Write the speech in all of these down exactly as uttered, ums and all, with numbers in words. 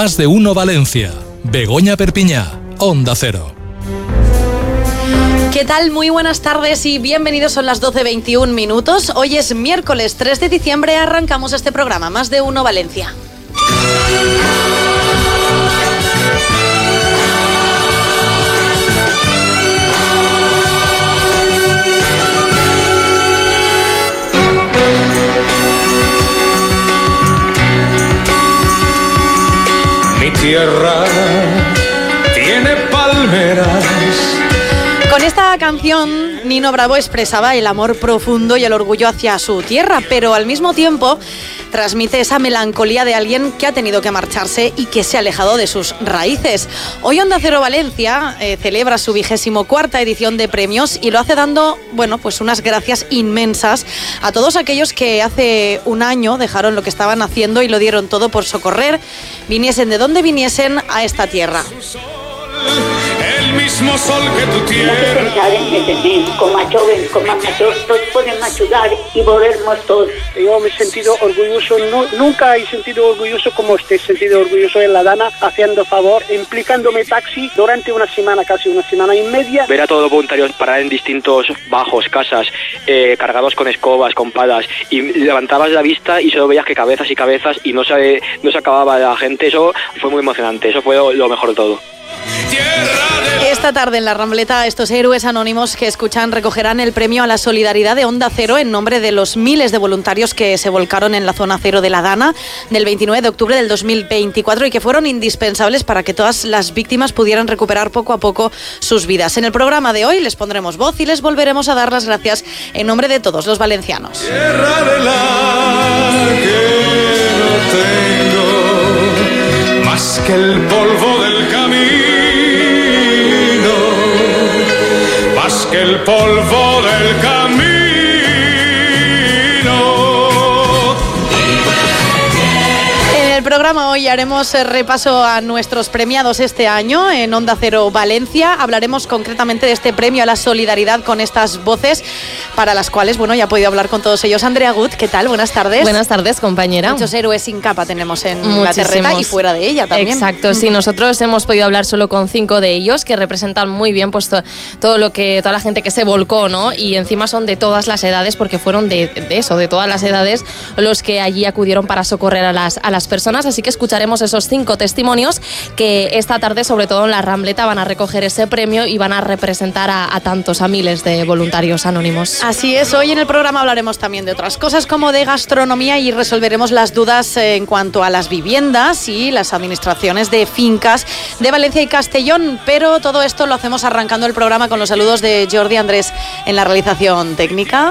Más de Uno Valencia. Begoña Perpiñá, Onda Cero. ¿Qué tal? Muy buenas tardes y bienvenidos. Son las doce veintiún minutos. Hoy es miércoles tres de diciembre. Arrancamos este programa Más de Uno Valencia. Mi tierra tiene palmeras. Con esta canción, Nino Bravo expresaba el amor profundo y el orgullo hacia su tierra, pero al mismo tiempo transmite esa melancolía de alguien que ha tenido que marcharse y que se ha alejado de sus raíces. Hoy Onda Cero Valencia eh, celebra su vigésimo cuarta edición de premios y lo hace dando, bueno, pues unas gracias inmensas a todos aquellos que hace un año dejaron lo que estaban haciendo y lo dieron todo por socorrer, viniesen de donde viniesen, a esta tierra. El mismo sol que tu tierra. No se pensar en que tenéis, como a jóvenes, como a mayores, todos podemos ayudar y volvernos todos. Yo me he sentido orgulloso, no, nunca he sentido orgulloso como este sentido orgulloso en La Dana, haciendo favor, implicándome taxi durante una semana, casi una semana y media. Ver a todos los voluntarios parar en distintos bajos, casas, eh, cargados con escobas, con palas, y levantabas la vista y solo veías que cabezas y cabezas y no se, no se acababa la gente. Eso fue muy emocionante, eso fue lo, lo mejor de todo. Esta tarde en la Rambleta, estos héroes anónimos que escuchan recogerán el premio a la solidaridad de Onda Cero en nombre de los miles de voluntarios que se volcaron en la zona cero de La Dana del veintinueve de octubre del dos mil veinticuatro y que fueron indispensables para que todas las víctimas pudieran recuperar poco a poco sus vidas. En el programa de hoy les pondremos voz y les volveremos a dar las gracias en nombre de todos los valencianos. Tierra de la que no tengo más que el polvo del camino. Que el polvo del camino. En el programa hoy haremos repaso a nuestros premiados este año en Onda Cero Valencia. Hablaremos concretamente de este premio a la solidaridad con estas voces para las cuales, bueno, ya he podido hablar con todos ellos. Andrea Gut, ¿qué tal? Buenas tardes. Buenas tardes, compañera. Muchos héroes sin capa tenemos en Muchísimos. La terreta y fuera de ella también. Exacto, sí, nosotros hemos podido hablar solo con cinco de ellos que representan muy bien pues to- todo lo que toda la gente que se volcó, ¿no? Y encima son de todas las edades porque fueron de, de eso, de todas las edades los que allí acudieron para socorrer a las a las personas, así que escucharemos esos cinco testimonios que esta tarde, sobre todo en la Rambleta, van a recoger ese premio y van a representar a, a tantos, a miles de voluntarios anónimos. Así es, hoy en el programa hablaremos también de otras cosas como de gastronomía y resolveremos las dudas en cuanto a las viviendas y las administraciones de fincas de Valencia y Castellón, pero todo esto lo hacemos arrancando el programa con los saludos de Jordi Andrés en la realización técnica.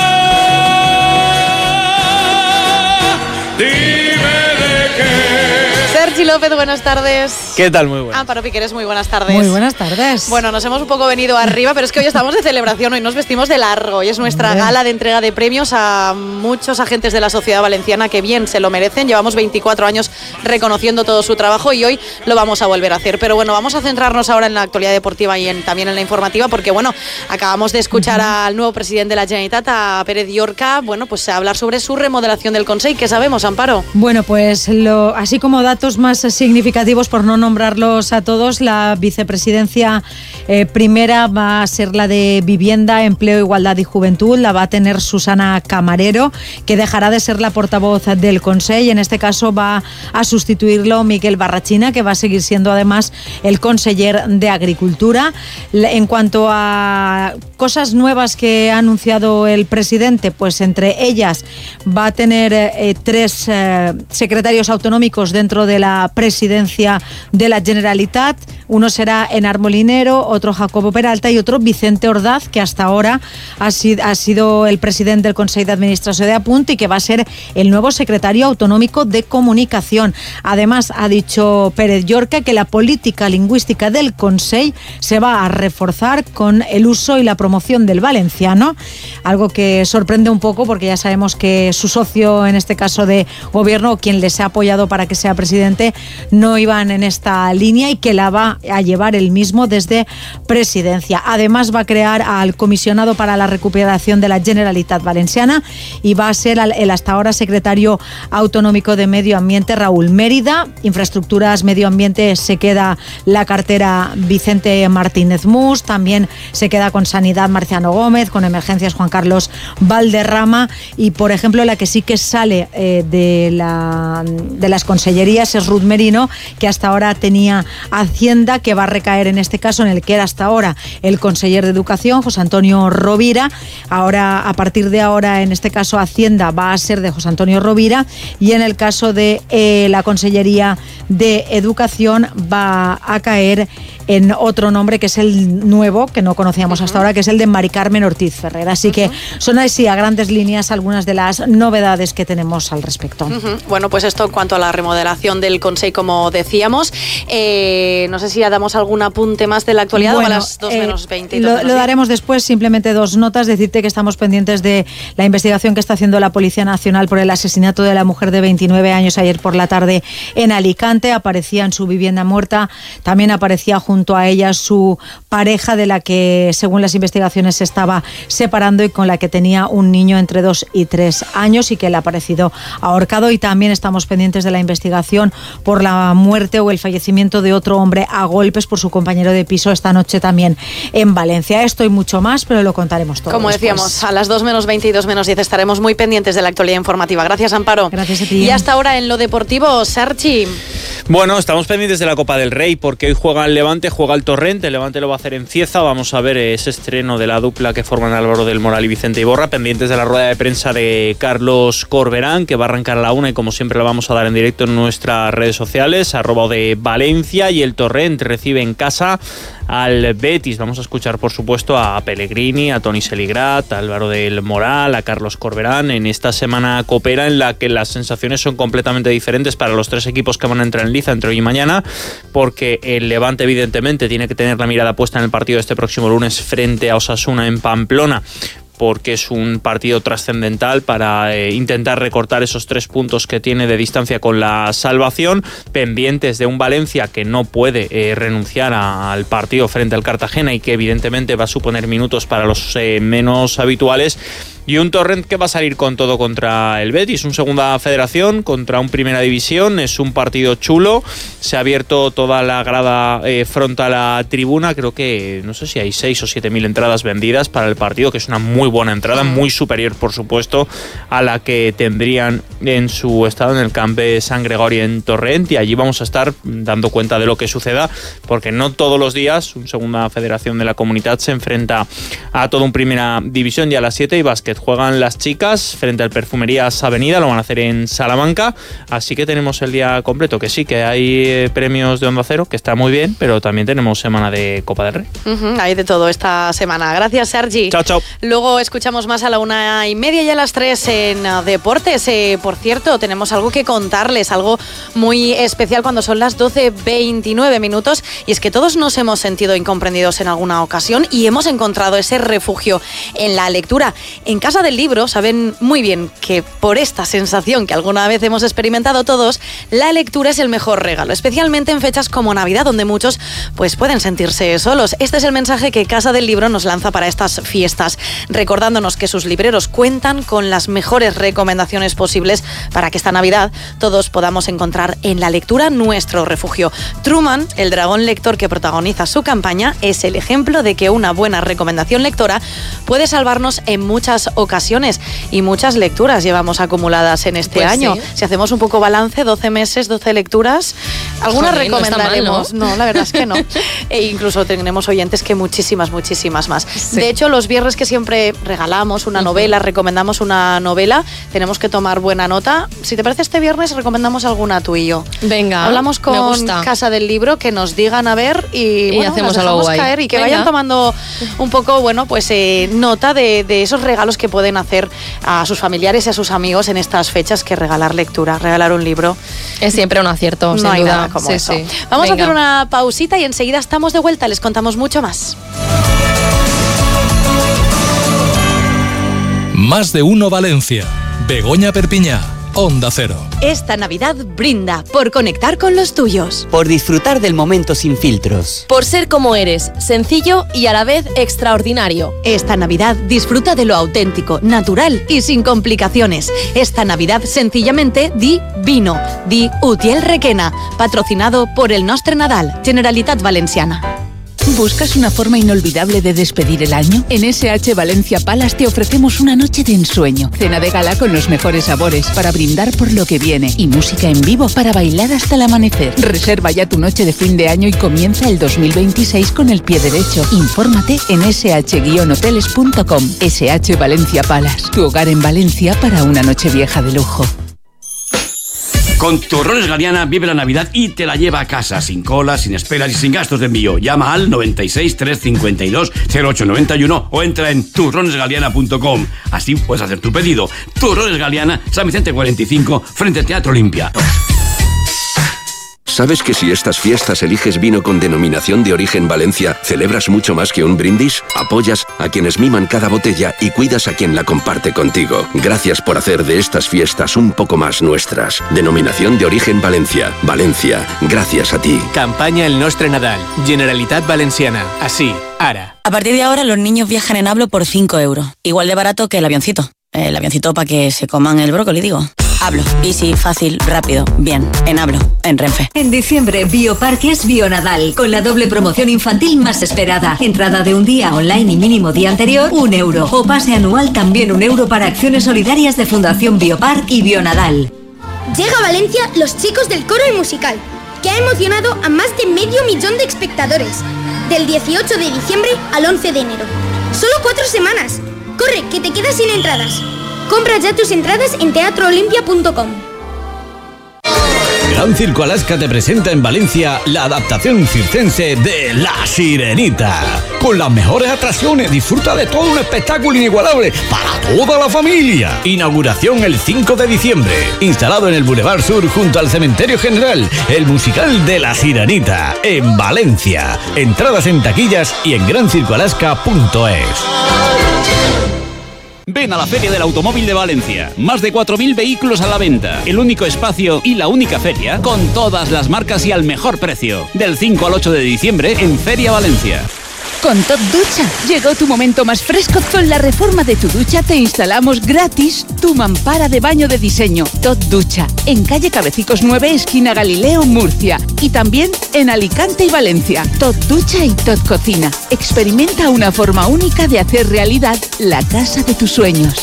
Sergi López, buenas tardes. ¿Qué tal? Muy buenas. Amparo Piqueres, muy buenas tardes. Muy buenas tardes. Bueno, nos hemos un poco venido arriba, pero es que hoy estamos de celebración, hoy nos vestimos de largo. Hoy es nuestra Hombre. gala de entrega de premios a muchos agentes de la sociedad valenciana que bien se lo merecen. Llevamos veinticuatro años reconociendo todo su trabajo y hoy lo vamos a volver a hacer. Pero bueno, vamos a centrarnos ahora en la actualidad deportiva y en, también en la informativa, porque bueno, acabamos de escuchar uh-huh. al nuevo presidente de la Generalitat, a Pérez Llorca, bueno, pues a hablar sobre su remodelación del Consell. ¿Qué sabemos, Amparo? Bueno, pues lo, así como datos más significativos, por no nombrarlos a todos, la vicepresidencia eh, primera va a ser la de Vivienda, Empleo, Igualdad y Juventud. La va a tener Susana Camarero, que dejará de ser la portavoz del Consell. En este caso va a sustituirlo Miquel Barrachina, que va a seguir siendo además el conseller de Agricultura. En cuanto a cosas nuevas que ha anunciado el presidente, pues entre ellas va a tener eh, tres eh, secretarios autonómicos dentro de la presidencia de la Generalitat. Uno será Enar Molinero, otro Jacobo Peralta y otro Vicente Ordaz, que hasta ahora ha sido, ha sido el presidente del Consell de Administración de Apunt y que va a ser el nuevo secretario autonómico de Comunicación. Además, ha dicho Pérez Llorca que la política lingüística del Consell se va a reforzar con el uso y la promoción del valenciano, algo que sorprende un poco porque ya sabemos que su socio, en este caso de gobierno, quien les ha apoyado para que sea presidente, no iban en esta línea y que la va va a llevar el mismo desde Presidencia. Además va a crear al Comisionado para la Recuperación de la Generalitat Valenciana y va a ser el hasta ahora secretario autonómico de Medio Ambiente Raúl Mérida. Infraestructuras, Medio Ambiente se queda la cartera Vicente Martínez Mus, también se queda con Sanidad Marciano Gómez, con Emergencias Juan Carlos Valderrama y, por ejemplo, la que sí que sale eh, de, la, de las consellerías es Ruth Merino, que hasta ahora tenía Hacienda, que va a recaer en este caso en el que era hasta ahora el conseller de Educación, José Antonio Rovira. Ahora, a partir de ahora, en este caso Hacienda va a ser de José Antonio Rovira y en el caso de eh, la Consellería de Educación va a caer en otro nombre que es el nuevo, que no conocíamos uh-huh. hasta ahora, que es el de Mari Carmen Ortiz Ferrer. Así uh-huh. que son así a grandes líneas algunas de las novedades que tenemos al respecto. Uh-huh. Bueno, pues esto en cuanto a la remodelación del Consell, como decíamos. Eh, no sé si ya damos algún apunte más de la actualidad bueno, o a las dos menos veinte. Lo, lo daremos después, simplemente dos notas. Decirte que estamos pendientes de la investigación que está haciendo la Policía Nacional por el asesinato de la mujer de veintinueve años ayer por la tarde en Alicante. Aparecía en su vivienda muerta, también aparecía junto junto a ella su pareja, de la que según las investigaciones se estaba separando y con la que tenía un niño entre dos y tres años y que le ha parecido ahorcado. Y también estamos pendientes de la investigación por la muerte o el fallecimiento de otro hombre a golpes por su compañero de piso esta noche también en Valencia. Esto y mucho más, pero lo contaremos todo. Como después. Decíamos, a las dos menos veinte y dos menos diez estaremos muy pendientes de la actualidad informativa. Gracias, Amparo. Gracias a ti. Y hasta ahora en lo deportivo, Sergi. Bueno, estamos pendientes de la Copa del Rey porque hoy juega el Levante, juega el Torrent, el Levante lo va a hacer en Cieza. Vamos a ver ese estreno de la dupla que forman Álvaro del Moral y Vicente Iborra, pendientes de la rueda de prensa de Carlos Corberán, que va a arrancar a la una y como siempre la vamos a dar en directo en nuestras redes sociales, arroba de Valencia. Y el Torrent recibe en casa al Betis. Vamos a escuchar, por supuesto, a Pellegrini, a Toni Seligrat, a Álvaro del Moral, a Carlos Corberán en esta semana copera en la que las sensaciones son completamente diferentes para los tres equipos que van a entrar en liza entre hoy y mañana, porque el Levante evidentemente tiene que tener la mirada puesta en el partido de este próximo lunes frente a Osasuna en Pamplona, porque es un partido trascendental para eh, intentar recortar esos tres puntos que tiene de distancia con la salvación, pendientes de un Valencia que no puede eh, renunciar a, al partido frente al Cartagena y que evidentemente va a suponer minutos para los eh, menos habituales, y un Torrent que va a salir con todo contra el Betis, un segunda federación contra un primera división. Es un partido chulo, se ha abierto toda la grada eh, frontal a la tribuna, creo que no sé si hay seis o siete mil entradas vendidas para el partido, que es una muy buena entrada, muy superior por supuesto a la que tendrían en su estado en el Camp de Sant Gregori en Torrent, y allí vamos a estar dando cuenta de lo que suceda, porque no todos los días un segunda federación de la Comunitat se enfrenta a todo un primera división. Y a las siete y básquet juegan las chicas frente al Perfumerías Avenida, lo van a hacer en Salamanca, así que tenemos el día completo, que sí, que hay eh, premios de Onda Cero, que está muy bien, pero también tenemos semana de Copa del Rey. Uh-huh, hay de todo esta semana. Gracias, Sergi. Chao, chao. Luego escuchamos más a la una y media y a las tres en uh, Deportes. Eh, por cierto, tenemos algo que contarles, algo muy especial cuando son las doce veintinueve minutos, y es que todos nos hemos sentido incomprendidos en alguna ocasión y hemos encontrado ese refugio en la lectura. En Casa del Libro saben muy bien que por esta sensación que alguna vez hemos experimentado todos, la lectura es el mejor regalo, especialmente en fechas como Navidad, donde muchos pues pueden sentirse solos. Este es el mensaje que Casa del Libro nos lanza para estas fiestas, recordándonos que sus libreros cuentan con las mejores recomendaciones posibles para que esta Navidad todos podamos encontrar en la lectura nuestro refugio. Truman, el dragón lector que protagoniza su campaña, es el ejemplo de que una buena recomendación lectora puede salvarnos en muchas ocasiones, y muchas lecturas llevamos acumuladas en este pues año. Sí. Si hacemos un poco balance, doce meses, doce lecturas, algunas Joder, recomendaremos. No, mal, ¿no? no, la verdad es que no. E incluso tenemos oyentes que muchísimas, muchísimas más. Sí. De hecho, los viernes que siempre regalamos una uh-huh. novela, recomendamos una novela, tenemos que tomar buena nota. Si te parece, este viernes recomendamos alguna tú y yo. Venga, hablamos con Casa del Libro, que nos digan a ver y, y bueno, hacemos algo guay. Caer y que Venga. vayan tomando un poco, bueno, pues eh, nota de, de esos regalos que pueden hacer a sus familiares y a sus amigos en estas fechas, que regalar lectura, regalar un libro. Es siempre un acierto, no sin hay duda. nada como sí, eso. Sí. Vamos Venga. a hacer una pausita y enseguida estamos de vuelta, les contamos mucho más. Más de uno Valencia. Begoña Perpiñá. Onda Cero. Esta Navidad brinda por conectar con los tuyos. Por disfrutar del momento sin filtros. Por ser como eres, sencillo y a la vez extraordinario. Esta Navidad disfruta de lo auténtico, natural y sin complicaciones. Esta Navidad sencillamente di vino. Di Utiel Requena. Patrocinado por el Nostre Nadal, Generalitat Valenciana. ¿Buscas una forma inolvidable de despedir el año? En S H Valencia Palace te ofrecemos una noche de ensueño, cena de gala con los mejores sabores para brindar por lo que viene y música en vivo para bailar hasta el amanecer. Reserva ya tu noche de fin de año y comienza el dos mil veintiséis con el pie derecho. Infórmate en ese hache guion hoteles punto com. S H Valencia Palace, tu hogar en Valencia para una noche vieja de lujo. Con Turrones Galiana vive la Navidad y te la lleva a casa, sin colas, sin esperas y sin gastos de envío. Llama al noventa y seis, trescientos cincuenta y dos, cero ocho noventa y uno o entra en turrones galiana punto com. Así puedes hacer tu pedido. Turrones Galiana, San Vicente cuarenta y cinco, frente al Teatro Olimpia. ¿Sabes que si estas fiestas eliges vino con denominación de origen Valencia, celebras mucho más que un brindis? Apoyas a quienes miman cada botella y cuidas a quien la comparte contigo. Gracias por hacer de estas fiestas un poco más nuestras. Denominación de origen Valencia. Valencia, gracias a ti. Campaña El Nostre Nadal. Generalitat Valenciana. Así, ara. A partir de ahora los niños viajan en Hablo por cinco euros. Igual de barato que el avioncito. El avioncito para que se coman el brócoli, digo. Hablo. Easy, fácil, rápido, bien. En Hablo, en Renfe. En diciembre, Bioparques Bionadal, con la doble promoción infantil más esperada. Entrada de un día online y mínimo día anterior, un euro. O pase anual, también un euro para acciones solidarias de Fundación Biopark y Bionadal. Llega a Valencia Los Chicos del Coro y Musical, que ha emocionado a más de medio millón de espectadores. Del dieciocho de diciembre al once de enero. Solo cuatro semanas. Corre, que te quedas sin entradas. Compra ya tus entradas en teatro olimpia punto com. Gran Circo Alaska te presenta en Valencia la adaptación circense de La Sirenita. Con las mejores atracciones, disfruta de todo un espectáculo inigualable para toda la familia. Inauguración el cinco de diciembre. Instalado en el Boulevard Sur junto al Cementerio General, el musical de La Sirenita en Valencia. Entradas en taquillas y en gran circo alaska punto es. Ven a la Feria del Automóvil de Valencia. Más de cuatro mil vehículos a la venta. El único espacio y la única feria con todas las marcas y al mejor precio. Del cinco al ocho de diciembre en Feria Valencia. Con Top Ducha, llegó tu momento más fresco. Con la reforma de tu ducha te instalamos gratis tu mampara de baño de diseño. Top Ducha, en calle Cabecicos nueve, esquina Galileo, Murcia. Y también en Alicante y Valencia. Top Ducha y Top Cocina. Experimenta una forma única de hacer realidad la casa de tus sueños.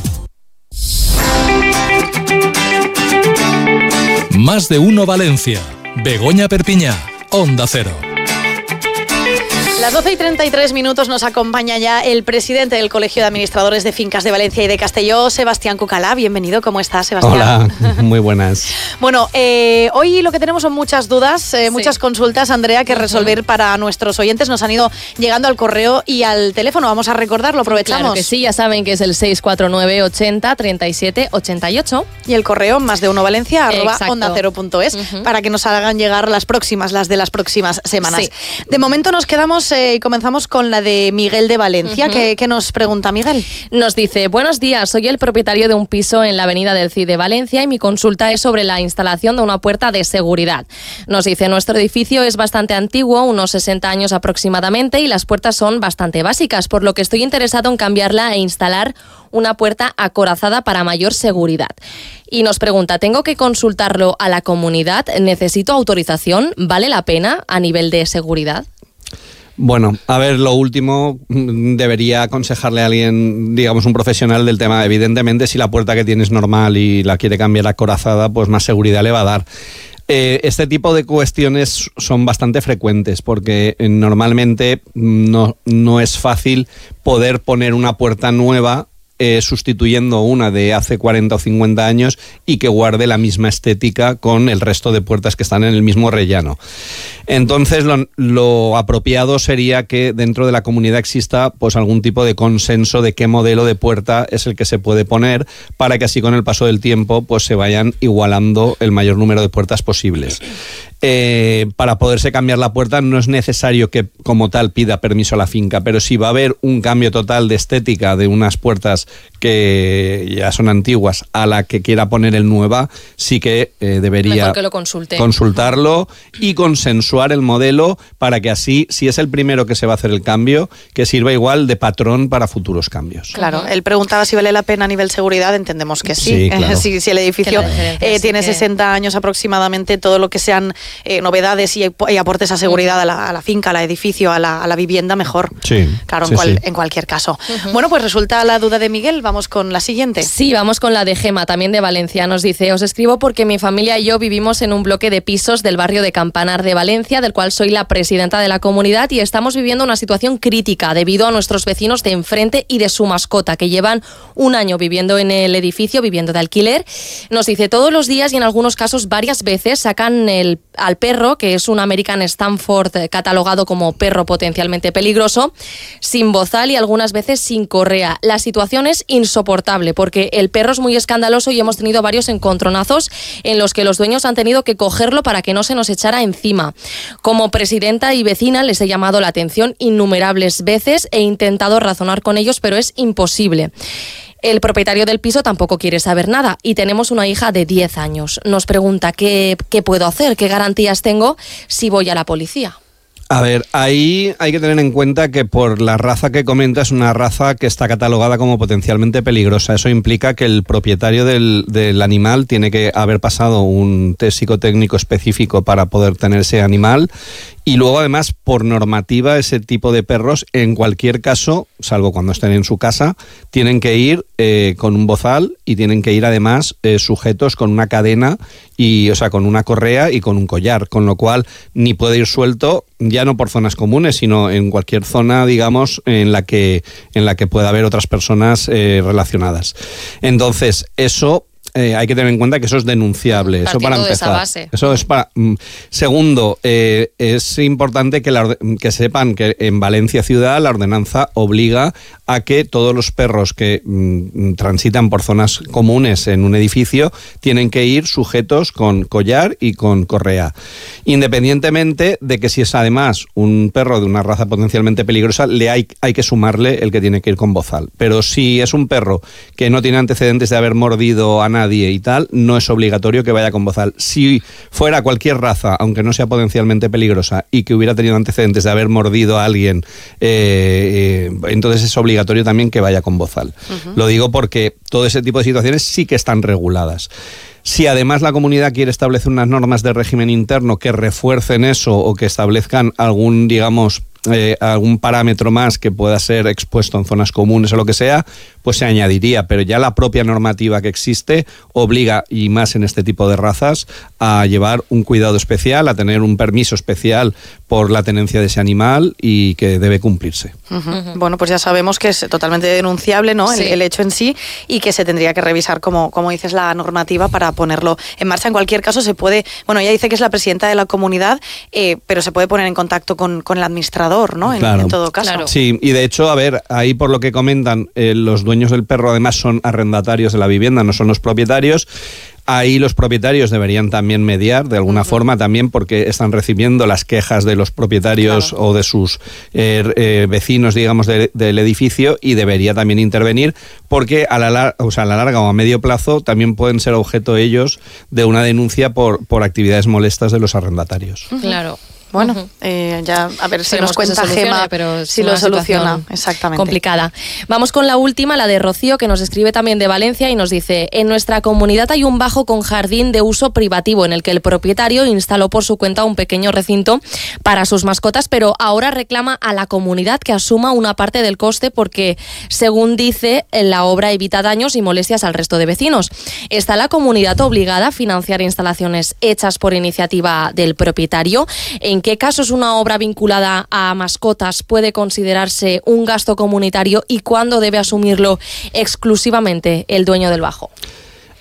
Más de uno Valencia. Begoña Perpiñá, Onda Cero. Las doce y treinta y tres minutos nos acompaña ya el presidente del Colegio de Administradores de Fincas de Valencia y de Castelló, Sebastián Cucalá. Bienvenido, ¿cómo estás, Sebastián? Hola, muy buenas. Bueno, eh, hoy lo que tenemos son muchas dudas, eh, sí. muchas consultas, Andrea, que resolver para nuestros oyentes. Nos han ido llegando al correo y al teléfono. Vamos a recordarlo, aprovechamos. Claro que sí, ya saben que es el seis cuatro nueve, ochenta, treinta y siete, ochenta y ocho. Y el correo más de uno Valencia, arroba onda cero punto es, uh-huh. para que nos hagan llegar las próximas, las de las próximas semanas. Sí. De momento nos quedamos y comenzamos con la de Miguel de Valencia. Uh-huh. ¿Qué, ¿Qué nos pregunta Miguel? Nos dice: buenos días, soy el propietario de un piso en la avenida del Cid de Valencia y mi consulta es sobre la instalación de una puerta de seguridad. Nos dice: nuestro edificio es bastante antiguo, unos sesenta años aproximadamente, y las puertas son bastante básicas, por lo que estoy interesado en cambiarla e instalar una puerta acorazada para mayor seguridad. Y nos pregunta: ¿tengo que consultarlo a la comunidad? ¿Necesito autorización? ¿Vale la pena a nivel de seguridad? Bueno, a ver, lo último debería aconsejarle a alguien, digamos un profesional del tema. Evidentemente, si la puerta que tiene es normal y la quiere cambiar acorazada, pues más seguridad le va a dar. Eh, este tipo de cuestiones son bastante frecuentes porque normalmente no, no es fácil poder poner una puerta nueva Eh, sustituyendo una de hace cuarenta o cincuenta años y que guarde la misma estética con el resto de puertas que están en el mismo rellano. Entonces lo, lo apropiado sería que dentro de la comunidad exista pues algún tipo de consenso de qué modelo de puerta es el que se puede poner, para que así con el paso del tiempo pues se vayan igualando el mayor número de puertas posibles. Eh, para poderse cambiar la puerta no es necesario que como tal pida permiso a la finca, pero si va a haber un cambio total de estética de unas puertas que que ya son antiguas, a la que quiera poner el nueva, sí que eh, debería Mejor que lo consulte. consultarlo y consensuar el modelo para que así, si es el primero que se va a hacer el cambio, que sirva igual de patrón para futuros cambios. Claro, él preguntaba si vale la pena a nivel seguridad, entendemos que sí. Sí, claro. si, si el edificio eh, sí tiene que... sesenta años aproximadamente, todo lo que sean eh, novedades y, y aportes a seguridad a la, a la finca, al edificio, a la, a la vivienda, mejor. Sí. Claro, sí, en, cual, sí. en cualquier caso. Uh-huh. Bueno, pues resulta la duda de Miguel. Vamos con la siguiente. Sí, vamos con la de Gema, también de Valencia. Nos dice: os escribo porque mi familia y yo vivimos en un bloque de pisos del barrio de Campanar de Valencia, del cual soy la presidenta de la comunidad, y estamos viviendo una situación crítica debido a nuestros vecinos de enfrente y de su mascota, que llevan un año viviendo en el edificio, viviendo de alquiler. Nos dice: todos los días y en algunos casos varias veces sacan el, al perro, que es un American Stanford catalogado como perro potencialmente peligroso, sin bozal y algunas veces sin correa. La situación es insoportable porque el perro es muy escandaloso y hemos tenido varios encontronazos en los que los dueños han tenido que cogerlo para que no se nos echara encima. Como presidenta y vecina les he llamado la atención innumerables veces, he intentado razonar con ellos, pero es imposible. El propietario del piso tampoco quiere saber nada y tenemos una hija de diez años. Nos pregunta qué, qué puedo hacer, qué garantías tengo si voy a la policía. A ver, ahí hay que tener en cuenta que por la raza que comenta es una raza que está catalogada como potencialmente peligrosa. Eso implica que el propietario del, del animal tiene que haber pasado un test psicotécnico específico para poder tener ese animal. Y luego, además, por normativa, ese tipo de perros, en cualquier caso, salvo cuando estén en su casa, tienen que ir eh, con un bozal y tienen que ir, además, eh, sujetos con una cadena, y, o sea, con una correa y con un collar, con lo cual ni puede ir suelto, ya no por zonas comunes, sino en cualquier zona, digamos, en la que, en la que pueda haber otras personas eh, relacionadas. Entonces, eso... Eh, hay que tener en cuenta que eso es denunciable. Partiendo eso para empezar. De esa base. Eso es para. Mm, segundo, eh, es importante que, la, que sepan que en Valencia ciudad la ordenanza obliga a que todos los perros que mm, transitan por zonas comunes en un edificio tienen que ir sujetos con collar y con correa. Independientemente de que si es además un perro de una raza potencialmente peligrosa, le hay, hay que sumarle el que tiene que ir con bozal. Pero si es un perro que no tiene antecedentes de haber mordido a nadie y tal, no es obligatorio que vaya con bozal. Si fuera cualquier raza, aunque no sea potencialmente peligrosa y que hubiera tenido antecedentes de haber mordido a alguien, eh, eh, entonces es obligatorio también que vaya con bozal. Uh-huh. Lo digo porque todo ese tipo de situaciones sí que están reguladas. Si además la comunidad quiere establecer unas normas de régimen interno que refuercen eso o que establezcan algún, digamos, eh, algún parámetro más que pueda ser expuesto en zonas comunes o lo que sea, pues se añadiría, pero ya la propia normativa que existe obliga, y más en este tipo de razas, a llevar un cuidado especial, a tener un permiso especial por la tenencia de ese animal y que debe cumplirse. Uh-huh. Uh-huh. Bueno, pues ya sabemos que es totalmente denunciable, ¿no? Sí. El, el hecho en sí, y que se tendría que revisar, como, como dices, la normativa para ponerlo en marcha. En cualquier caso se puede, bueno, ella dice que es la presidenta de la comunidad, eh, pero se puede poner en contacto con, con el administrador, ¿no? En, claro. en todo caso. Claro. Sí, y de hecho, a ver, ahí por lo que comentan, eh, los dueños del perro además son arrendatarios de la vivienda, no son los propietarios. Ahí los propietarios deberían también mediar de alguna uh-huh. forma también, porque están recibiendo las quejas de los propietarios claro. o de sus eh, eh, vecinos, digamos, de, del edificio, y debería también intervenir porque a la, lar- o sea, a la larga o a medio plazo también pueden ser objeto ellos de una denuncia por, por actividades molestas de los arrendatarios. Uh-huh. Claro. Bueno, uh-huh. eh, ya a ver si Esperemos nos cuenta Gema pero si lo soluciona. Exactamente. Complicada. Vamos con la última, la de Rocío, que nos escribe también de Valencia y nos dice: en nuestra comunidad hay un bajo con jardín de uso privativo en el que el propietario instaló por su cuenta un pequeño recinto para sus mascotas, pero ahora reclama a la comunidad que asuma una parte del coste porque, según dice, la obra evita daños y molestias al resto de vecinos. ¿Está la comunidad obligada a financiar instalaciones hechas por iniciativa del propietario? ¿En qué casos una obra vinculada a mascotas puede considerarse un gasto comunitario y cuándo debe asumirlo exclusivamente el dueño del bajo?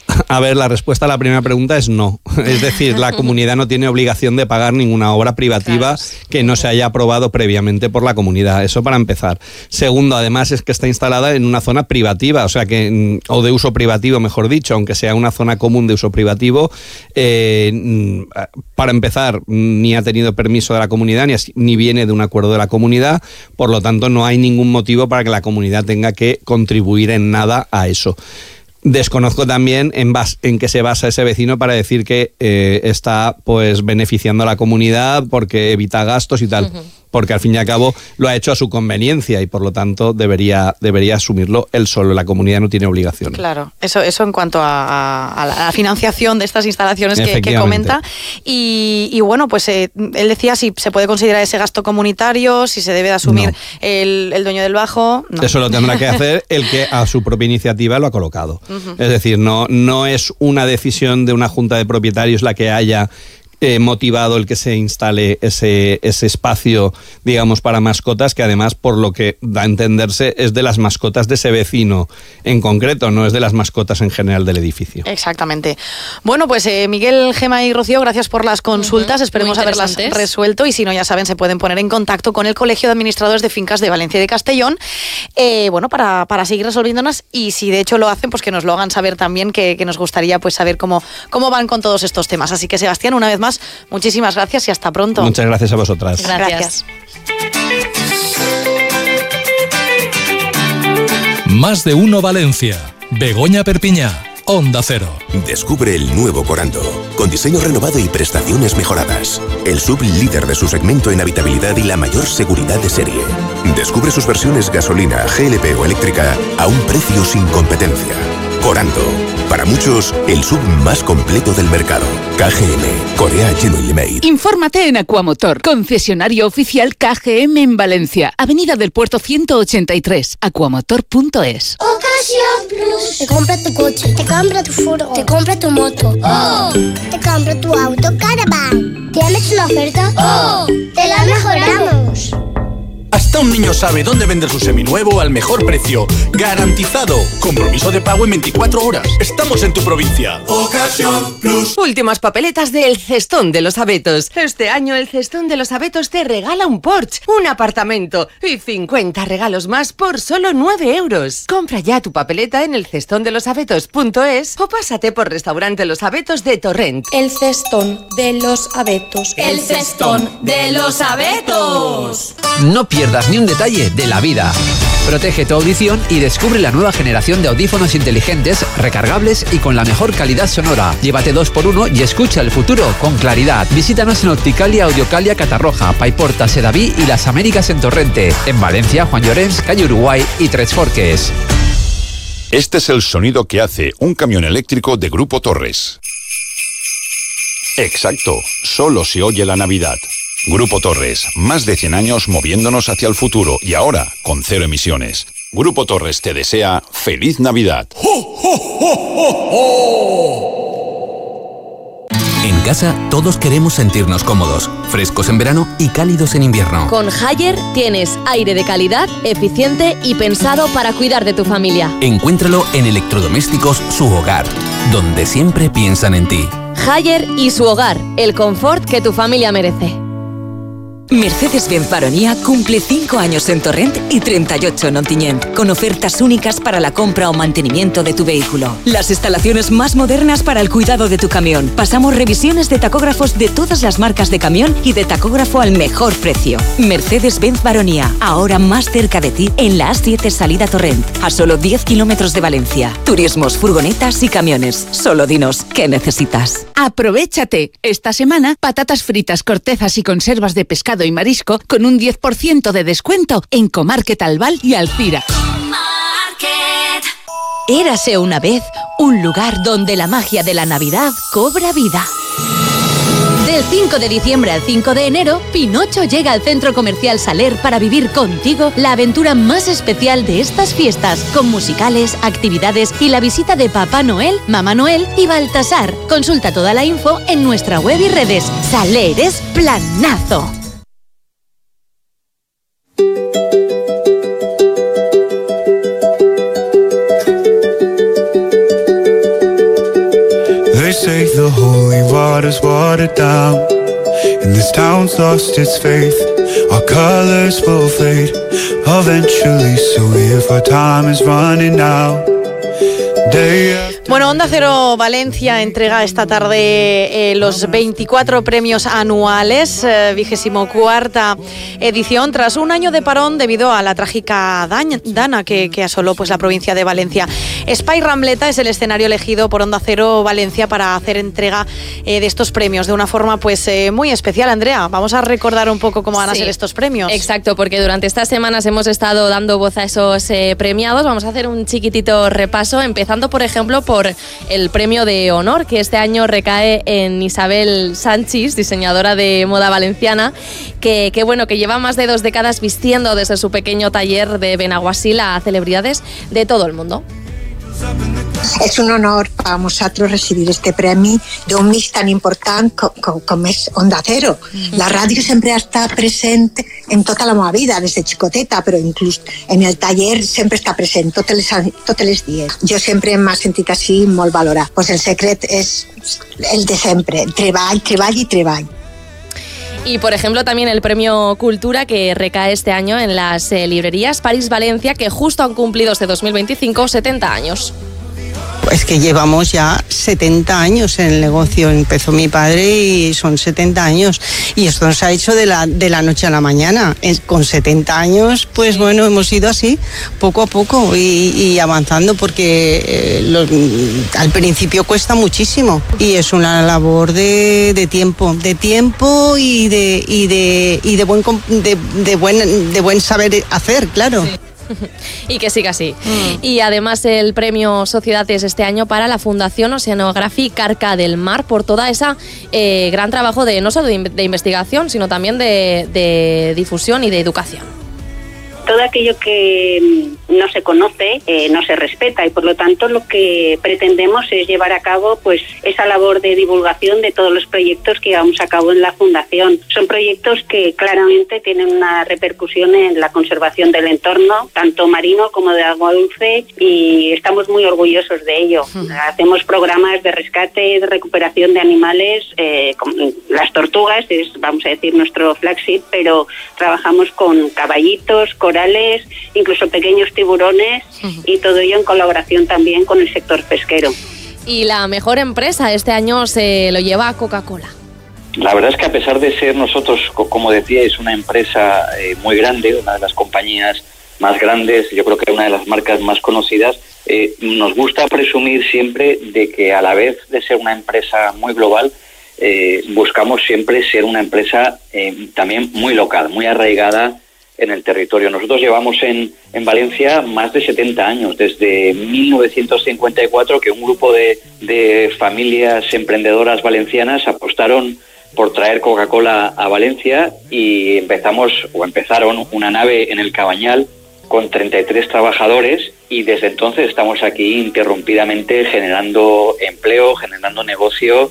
A ver, la respuesta a la primera pregunta es no. Es decir, la comunidad no tiene obligación de pagar ninguna obra privativa que no se haya aprobado previamente por la comunidad. Eso para empezar. Segundo, además, es que está instalada en una zona privativa, o sea que, o de uso privativo, mejor dicho, aunque sea una zona común de uso privativo, eh, para empezar, ni ha tenido permiso de la comunidad, ni, ni viene de un acuerdo de la comunidad, por lo tanto, no hay ningún motivo para que la comunidad tenga que contribuir en nada a eso. Desconozco también en, bas, en qué se basa ese vecino para decir que eh, está pues beneficiando a la comunidad porque evita gastos y tal. Uh-huh. Porque al fin y al cabo lo ha hecho a su conveniencia y por lo tanto debería, debería asumirlo él solo. La comunidad no tiene obligación. Claro, eso, eso en cuanto a, a, a la financiación de estas instalaciones que, que comenta. Y, y bueno, pues eh, él decía si se puede considerar ese gasto comunitario, si se debe de asumir no. el, el dueño del bajo. No. Eso lo tendrá que hacer el que a su propia iniciativa lo ha colocado. Uh-huh. Es decir, no, no es una decisión de una junta de propietarios la que haya Eh, motivado el que se instale ese, ese espacio, digamos, para mascotas, que además, por lo que da a entenderse, es de las mascotas de ese vecino en concreto, no es de las mascotas en general del edificio. Exactamente. Bueno, pues eh, Miguel, Gema y Rocío, gracias por las consultas, uh-huh. esperemos haberlas resuelto y si no, ya saben, se pueden poner en contacto con el Colegio de Administradores de Fincas de Valencia y de Castellón, eh, bueno, para, para seguir resolviéndonos y si de hecho lo hacen, pues que nos lo hagan saber también, que, que nos gustaría pues saber cómo, cómo van con todos estos temas. Así que, Sebastián, una vez más, muchísimas gracias y hasta pronto. Muchas gracias a vosotras. Gracias. Más de uno Valencia. Begoña Perpiñá. Onda Cero. Descubre el nuevo Corando, con diseño renovado y prestaciones mejoradas. El sub líder de su segmento en habitabilidad y la mayor seguridad de serie. Descubre sus versiones gasolina, G L P o eléctrica a un precio sin competencia. Corando. Para muchos, el sub más completo del mercado. K G M. Korea Genuinely Made. Infórmate en Aquamotor, concesionario oficial K G M en Valencia, Avenida del Puerto ciento ochenta y tres, aquamotor punto es. Ocasión Plus. Te compra tu coche, te compra tu furgo, te compra tu moto. ¡Oh! Te compra tu auto Caravan. ¿Tienes una oferta? ¡Oh! ¡Te la mejoramos! Hasta un niño sabe dónde vender su seminuevo al mejor precio. ¡Garantizado! Compromiso de pago en veinticuatro horas. Estamos en tu provincia. Ocasión Plus. Últimas papeletas del Cestón de los Abetos. Este año el Cestón de los Abetos te regala un Porsche, un apartamento y cincuenta regalos más por solo nueve euros. Compra ya tu papeleta en el cestón de los abetos punto es o pásate por Restaurante Los Abetos de Torrent. El Cestón de los Abetos. El Cestón de los Abetos. No pierdas ni un detalle de la vida. Protege tu audición y descubre la nueva generación de audífonos inteligentes, recargables y con la mejor calidad sonora. Llévate dos por uno y escucha el futuro con claridad. Visítanos en Opticalia, Audiocalia, Catarroja, Paiporta, Sedaví y Las Américas en Torrente. En Valencia, Juan Llorens, Calle Uruguay y Tres Forques. Este es el sonido que hace un camión eléctrico de Grupo Torres. Exacto, solo se oye la Navidad. Grupo Torres, más de cien años moviéndonos hacia el futuro y ahora con cero emisiones. Grupo Torres te desea feliz Navidad. ¡Oh, oh, oh, oh, oh! En casa todos queremos sentirnos cómodos, frescos en verano y cálidos en invierno. Con Haier tienes aire de calidad, eficiente y pensado para cuidar de tu familia. Encuéntralo en Electrodomésticos Su Hogar, donde siempre piensan en ti. Haier y Su Hogar, el confort que tu familia merece. Mercedes-Benz Baronía cumple cinco años en Torrent y treinta y ocho en Ontinyent, con ofertas únicas para la compra o mantenimiento de tu vehículo. Las instalaciones más modernas para el cuidado de tu camión. Pasamos revisiones de tacógrafos de todas las marcas de camión y de tacógrafo al mejor precio. Mercedes-Benz Baronía, ahora más cerca de ti en la A siete salida Torrent, a solo diez kilómetros de Valencia. Turismos, furgonetas y camiones. Solo dinos qué necesitas. Aprovéchate. Esta semana, patatas fritas, cortezas y conservas de pescado y marisco con un diez por ciento de descuento en Comarket Albal y Alcira. Érase una vez un lugar donde la magia de la Navidad cobra vida. Del cinco de diciembre al cinco de enero, Pinocho llega al Centro Comercial Saler para vivir contigo la aventura más especial de estas fiestas, con musicales, actividades y la visita de Papá Noel, Mamá Noel y Baltasar. Consulta toda la info en nuestra web y redes. Saler es planazo. lost its faith. Our colors will fade eventually, so if our time is running out, day Bueno, Onda Cero Valencia entrega esta tarde eh, los veinticuatro premios anuales, eh, vigésimo cuarta edición, tras un año de parón debido a la trágica daña, dana que, que asoló pues, la provincia de Valencia. Spy Rambleta es el escenario elegido por Onda Cero Valencia para hacer entrega eh, de estos premios de una forma pues eh, muy especial. Andrea, vamos a recordar un poco cómo van a Sí, ser estos premios. Exacto, porque durante estas semanas hemos estado dando voz a esos eh, premiados. Vamos a hacer un chiquitito repaso, empezando por ejemplo por por el premio de honor que este año recae en Isabel Sánchez, diseñadora de moda valenciana, que, que bueno, que lleva más de dos décadas vistiendo desde su pequeño taller de Benaguasil a celebridades de todo el mundo. És un honor per a nosaltres recibir este premi d'un mig tan important com, com, com és Onda Cero. La ràdio sempre està present en tota la meva vida, des de xicoteta, però inclús en el taller sempre està present totes les, totes les dies. Jo sempre m'ha sentit així molt valorat. Pues el secret és el de sempre, treball, treball i treball. Y, por ejemplo, también el premio Cultura que recae este año en las eh, librerías París Valencia, que justo han cumplido este dos mil veinticinco setenta años. Es que llevamos ya setenta años en el negocio. Empezó mi padre y son setenta años. Y esto nos ha hecho de la, de la noche a la mañana. Es, con setenta años, pues bueno, hemos ido así, poco a poco y, y avanzando, porque eh, lo, al principio cuesta muchísimo. Y es una labor de, de tiempo, de tiempo y de, y de, y de, buen, de, de, buen, de buen saber hacer, claro. Sí. Y que siga así. Mm. Y además el premio Sociedades este año para la Fundación Oceanográfica Carca del Mar por toda esa eh, gran trabajo de no solo de, de investigación, sino también de, de difusión y de educación. Todo aquello que no se conoce eh, no se respeta, y por lo tanto lo que pretendemos es llevar a cabo pues esa labor de divulgación de todos los proyectos que llevamos a cabo en la Fundación. Son proyectos que claramente tienen una repercusión en la conservación del entorno, tanto marino como de agua dulce, y estamos muy orgullosos de ello. Uh-huh. Hacemos programas de rescate y de recuperación de animales, eh, como las tortugas, es, vamos a decir, nuestro flagship, pero trabajamos con caballitos, con incluso pequeños tiburones, uh-huh. y todo ello en colaboración también con el sector pesquero. Y la mejor empresa este año se lo lleva a Coca-Cola. La verdad es que a pesar de ser nosotros, como decía, es una empresa eh, muy grande, una de las compañías más grandes, yo creo que una de las marcas más conocidas, eh, nos gusta presumir siempre de que a la vez de ser una empresa muy global, eh, buscamos siempre ser una empresa eh, también muy local, muy arraigada en el territorio. Nosotros llevamos en, en Valencia más de setenta años, desde mil novecientos cincuenta y cuatro, que un grupo de, de familias emprendedoras valencianas apostaron por traer Coca-Cola a Valencia, y empezamos, o empezaron, una nave en el Cabañal con treinta y tres trabajadores, y desde entonces estamos aquí interrumpidamente generando empleo, generando negocio.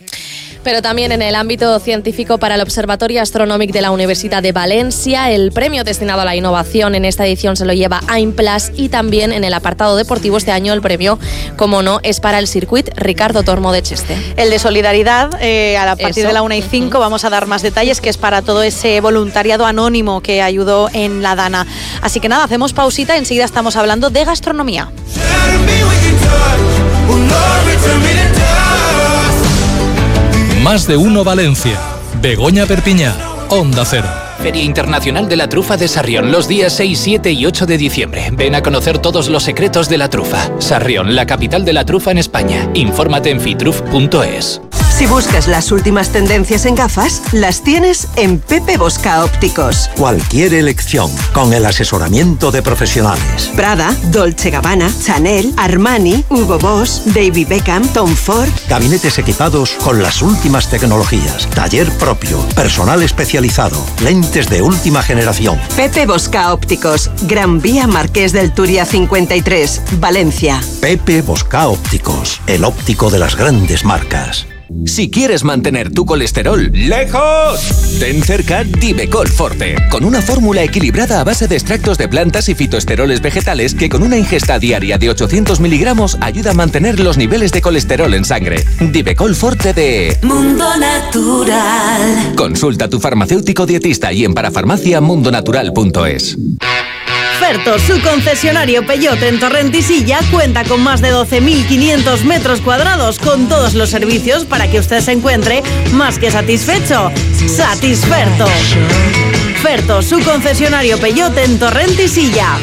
Pero también en el ámbito científico, para el Observatorio Astronòmic de la Universidad de Valencia, el premio destinado a la innovación en esta edición se lo lleva AIMPLAS, y también en el apartado deportivo este año el premio, como no, es para el Circuit Ricardo Tormo de Cheste. El de solidaridad, eh, a partir Eso. de la una y cinco, uh-huh. vamos a dar más detalles, que es para todo ese voluntariado anónimo que ayudó en la Dana. Así que nada, hacemos pausita, enseguida estamos hablando de gastronomía. Más de uno Valencia. Begoña Perpiñá, Onda Cero. Feria Internacional de la Trufa de Sarrión, los días seis, siete y ocho de diciembre. Ven a conocer todos los secretos de la trufa. Sarrión, la capital de la trufa en España. Infórmate en fitruf punto es. Si buscas las últimas tendencias en gafas, las tienes en Pepe Bosca Ópticos. Cualquier elección, con el asesoramiento de profesionales. Prada, Dolce Gabbana, Chanel, Armani, Hugo Boss, David Beckham, Tom Ford. Gabinetes equipados con las últimas tecnologías. Taller propio, personal especializado, lentes de última generación. Pepe Bosca Ópticos, Gran Vía Marqués del Turia cincuenta y tres, Valencia. Pepe Bosca Ópticos, el óptico de las grandes marcas. Si quieres mantener tu colesterol lejos, ten cerca Divecol Forte, con una fórmula equilibrada a base de extractos de plantas y fitoesteroles vegetales que con una ingesta diaria de ochocientos miligramos ayuda a mantener los niveles de colesterol en sangre. Divecol Forte de Mundo Natural. Consulta a tu farmacéutico dietista y en parafarmacia mundonatural punto es. Ferto, su concesionario Peugeot en Torrentisilla, cuenta con más de doce mil quinientos metros cuadrados con todos los servicios para que usted se encuentre más que satisfecho. ¡Satisferto! Ferto, su concesionario Peugeot en Torrentisilla.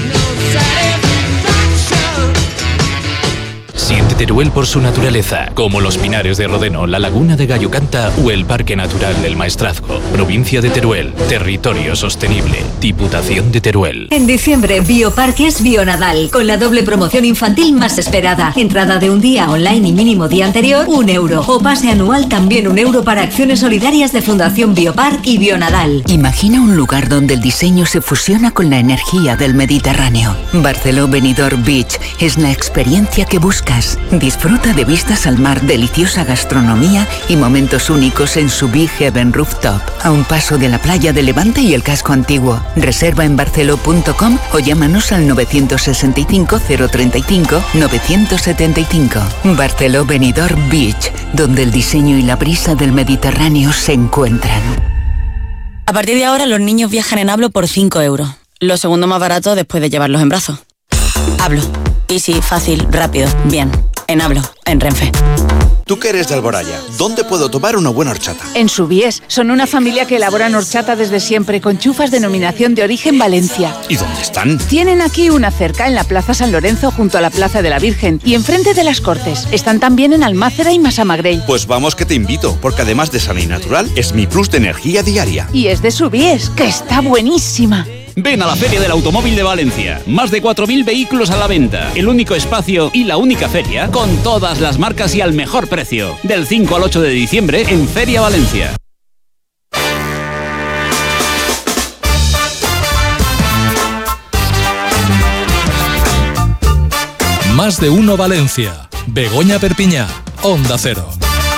Siente Teruel por su naturaleza, como los pinares de Rodeno, la laguna de Gallocanta o el Parque Natural del Maestrazgo. Provincia de Teruel, territorio sostenible, Diputación de Teruel. En diciembre, Bioparques Bionadal, con la doble promoción infantil más esperada. Entrada de un día online y mínimo día anterior, un euro. O pase anual, también un euro para acciones solidarias de Fundación Biopark y Bionadal. Imagina un lugar donde el diseño se fusiona con la energía del Mediterráneo. Barceló Benidorm Beach es la experiencia que buscas. Disfruta de vistas al mar, deliciosa gastronomía y momentos únicos en su Big Heaven Rooftop, a un paso de la playa de Levante y el casco antiguo. Reserva en barceló punto com o llámanos al nueve seis cinco, cero tres cinco, nueve siete cinco. Barceló Benidorm Beach, donde el diseño y la brisa del Mediterráneo se encuentran. A partir de ahora los niños viajan en Hablo por cinco euros. Lo segundo más barato después de llevarlos en brazos. Hablo. Easy, fácil, rápido, bien. En Hablo, en Renfe. Tú que eres de Alboraya, ¿dónde puedo tomar una buena horchata? En Subies. Son una familia que elaboran horchata desde siempre, con chufas denominación de origen Valencia. ¿Y dónde están? Tienen aquí una cerca en la Plaza San Lorenzo junto a la Plaza de la Virgen y enfrente de las Cortes. Están también en Almácera y Massamagrell. Pues vamos que te invito, porque además de sana y natural, es mi plus de energía diaria. Y es de Subies, que está buenísima. Ven a la Feria del Automóvil de Valencia. Más de cuatro mil vehículos a la venta. El único espacio y la única feria con todas las marcas y al mejor precio. Del cinco al ocho de diciembre en Feria Valencia. Más de uno Valencia. Begoña Perpiñá. Onda Cero.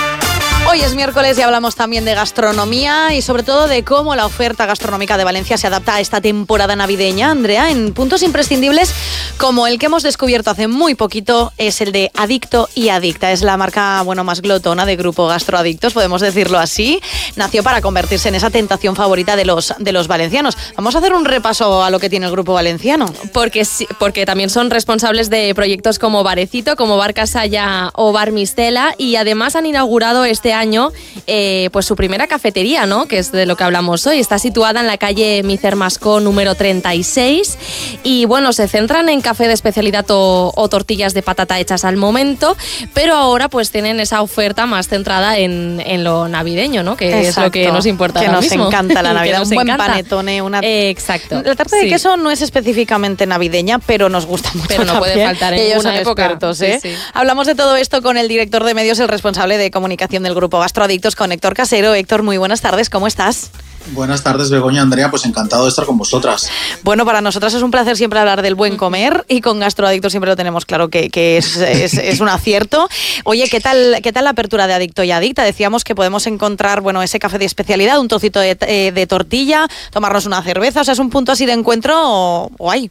Hoy es miércoles y hablamos también de gastronomía y sobre todo de cómo la oferta gastronómica de Valencia se adapta a esta temporada navideña. Andrea, en puntos imprescindibles como el que hemos descubierto hace muy poquito es el de Adicto y Adicta. Es la marca bueno más glotona de Grupo Gastroadictos, podemos decirlo así. Nació para convertirse en esa tentación favorita de los, de los valencianos. Vamos a hacer un repaso a lo que tiene el Grupo Valenciano. Porque, porque también son responsables de proyectos como Barecito, como Bar Casalla o Bar Mistela y además han inaugurado este año año eh, pues su primera cafetería, ¿no? Que es de lo que hablamos hoy. Está situada en la calle Micer Mascó número treinta y seis y bueno, se centran en café de especialidad o, o tortillas de patata hechas al momento, pero ahora pues tienen esa oferta más centrada en, en lo navideño, ¿no? Que Exacto. es lo que nos importa que ahora nos mismo. encanta la Navidad, un buen encanta. panetone, una... Eh, exacto. La tarta de sí. queso no es específicamente navideña, pero nos gusta mucho. Pero no también. puede faltar en Ellos ninguna son época. expertos, ¿eh? Sí, sí. Hablamos de todo esto con el director de medios, el responsable de comunicación del Grupo Gastroadictos, con Héctor Casero. Héctor, muy buenas tardes, ¿cómo estás? Buenas tardes, Begoña, Andrea, pues encantado de estar con vosotras. Bueno, para nosotras es un placer siempre hablar del buen comer y con Gastroadictos siempre lo tenemos claro que, que es, es, es un acierto. Oye, ¿qué tal, ¿qué tal la apertura de Adicto y Adicta? Decíamos que podemos encontrar, bueno, ese café de especialidad, un trocito de, eh, de tortilla, tomarnos una cerveza, o sea, ¿es un punto así de encuentro guay?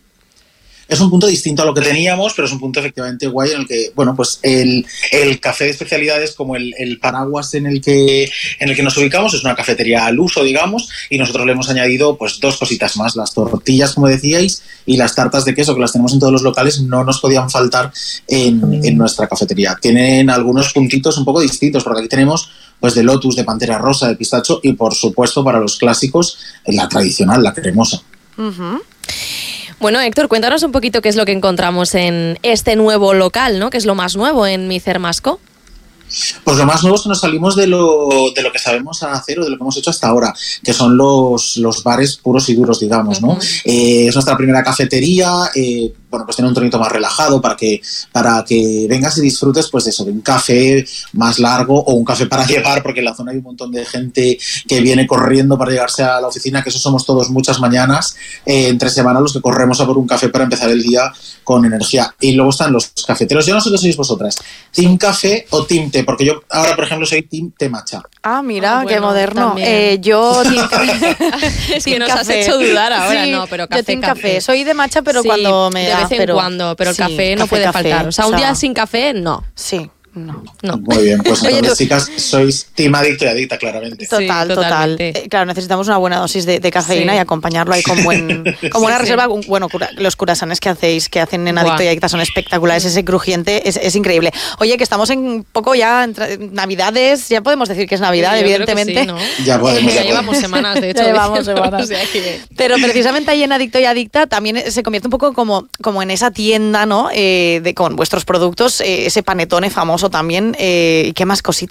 Es un punto distinto a lo que teníamos, pero es un punto efectivamente guay en el que, bueno, pues el, el café de especialidades como el, el paraguas en el que en el que nos ubicamos es una cafetería al uso, digamos, y nosotros le hemos añadido pues dos cositas más, las tortillas, como decíais, y las tartas de queso, que las tenemos en todos los locales, no nos podían faltar en, en nuestra cafetería. Tienen algunos puntitos un poco distintos, porque aquí tenemos pues de lotus, de pantera rosa, de pistacho y, por supuesto, para los clásicos, la tradicional, la cremosa. Uh-huh. Bueno, Héctor, cuéntanos un poquito qué es lo que encontramos en este nuevo local, ¿no? Que es lo más nuevo en Micer Mascó. Pues lo más nuevo es que nos salimos de lo, de lo que sabemos hacer o de lo que hemos hecho hasta ahora, que son los, los bares puros y duros, digamos, ¿no? Uh-huh. Eh, es nuestra primera cafetería, eh, bueno, pues tiene un tonito más relajado para que, para que vengas y disfrutes pues de eso, de un café más largo o un café para llevar, porque en la zona hay un montón de gente que viene corriendo para llegarse a la oficina, que eso somos todos muchas mañanas, eh, entre semana los que corremos a por un café para empezar el día con energía. Y luego están los cafeteros. Yo no sé qué sois vosotras, ¿team café o team té? Porque yo ahora, por ejemplo, soy team té matcha. Ah, mira, Ah, qué bueno, moderno. también. Eh, yo team café. Es que Team nos has café. hecho dudar ahora, Sí, no, pero yo café, team café. café. Soy de matcha, pero Sí, cuando me de da, vez en pero- cuando, pero el Sí, café no café, puede café. faltar. O sea, un O sea, día sin café, no. Sí, no. No. Muy bien, pues Oye, entonces, tú- chicas, sois team adicto y adicta, claramente. Total, Sí, total. totalmente. Eh, claro, necesitamos una buena dosis de, de cafeína Sí. y acompañarlo ahí con buen, con buena Sí, sí. reserva. Un- Bueno, cura- los curasanes que hacéis, que hacen en Adicto Buah. y Adicta son espectaculares. Ese crujiente es, es increíble. Oye, que estamos en un poco ya entre- Navidades, ya podemos decir que es Navidad, Yo creo que evidentemente. sí, ¿no? Ya podemos, Ya ya llevamos podemos. semanas, de hecho. Ya llevamos diciendo, semanas. o sea que- Pero precisamente ahí en Adicto y Adicta también se convierte un poco como, como en esa tienda, ¿no? Eh, de, con vuestros productos, eh, ese panetone famoso también. Eh, ¿y qué más cositas?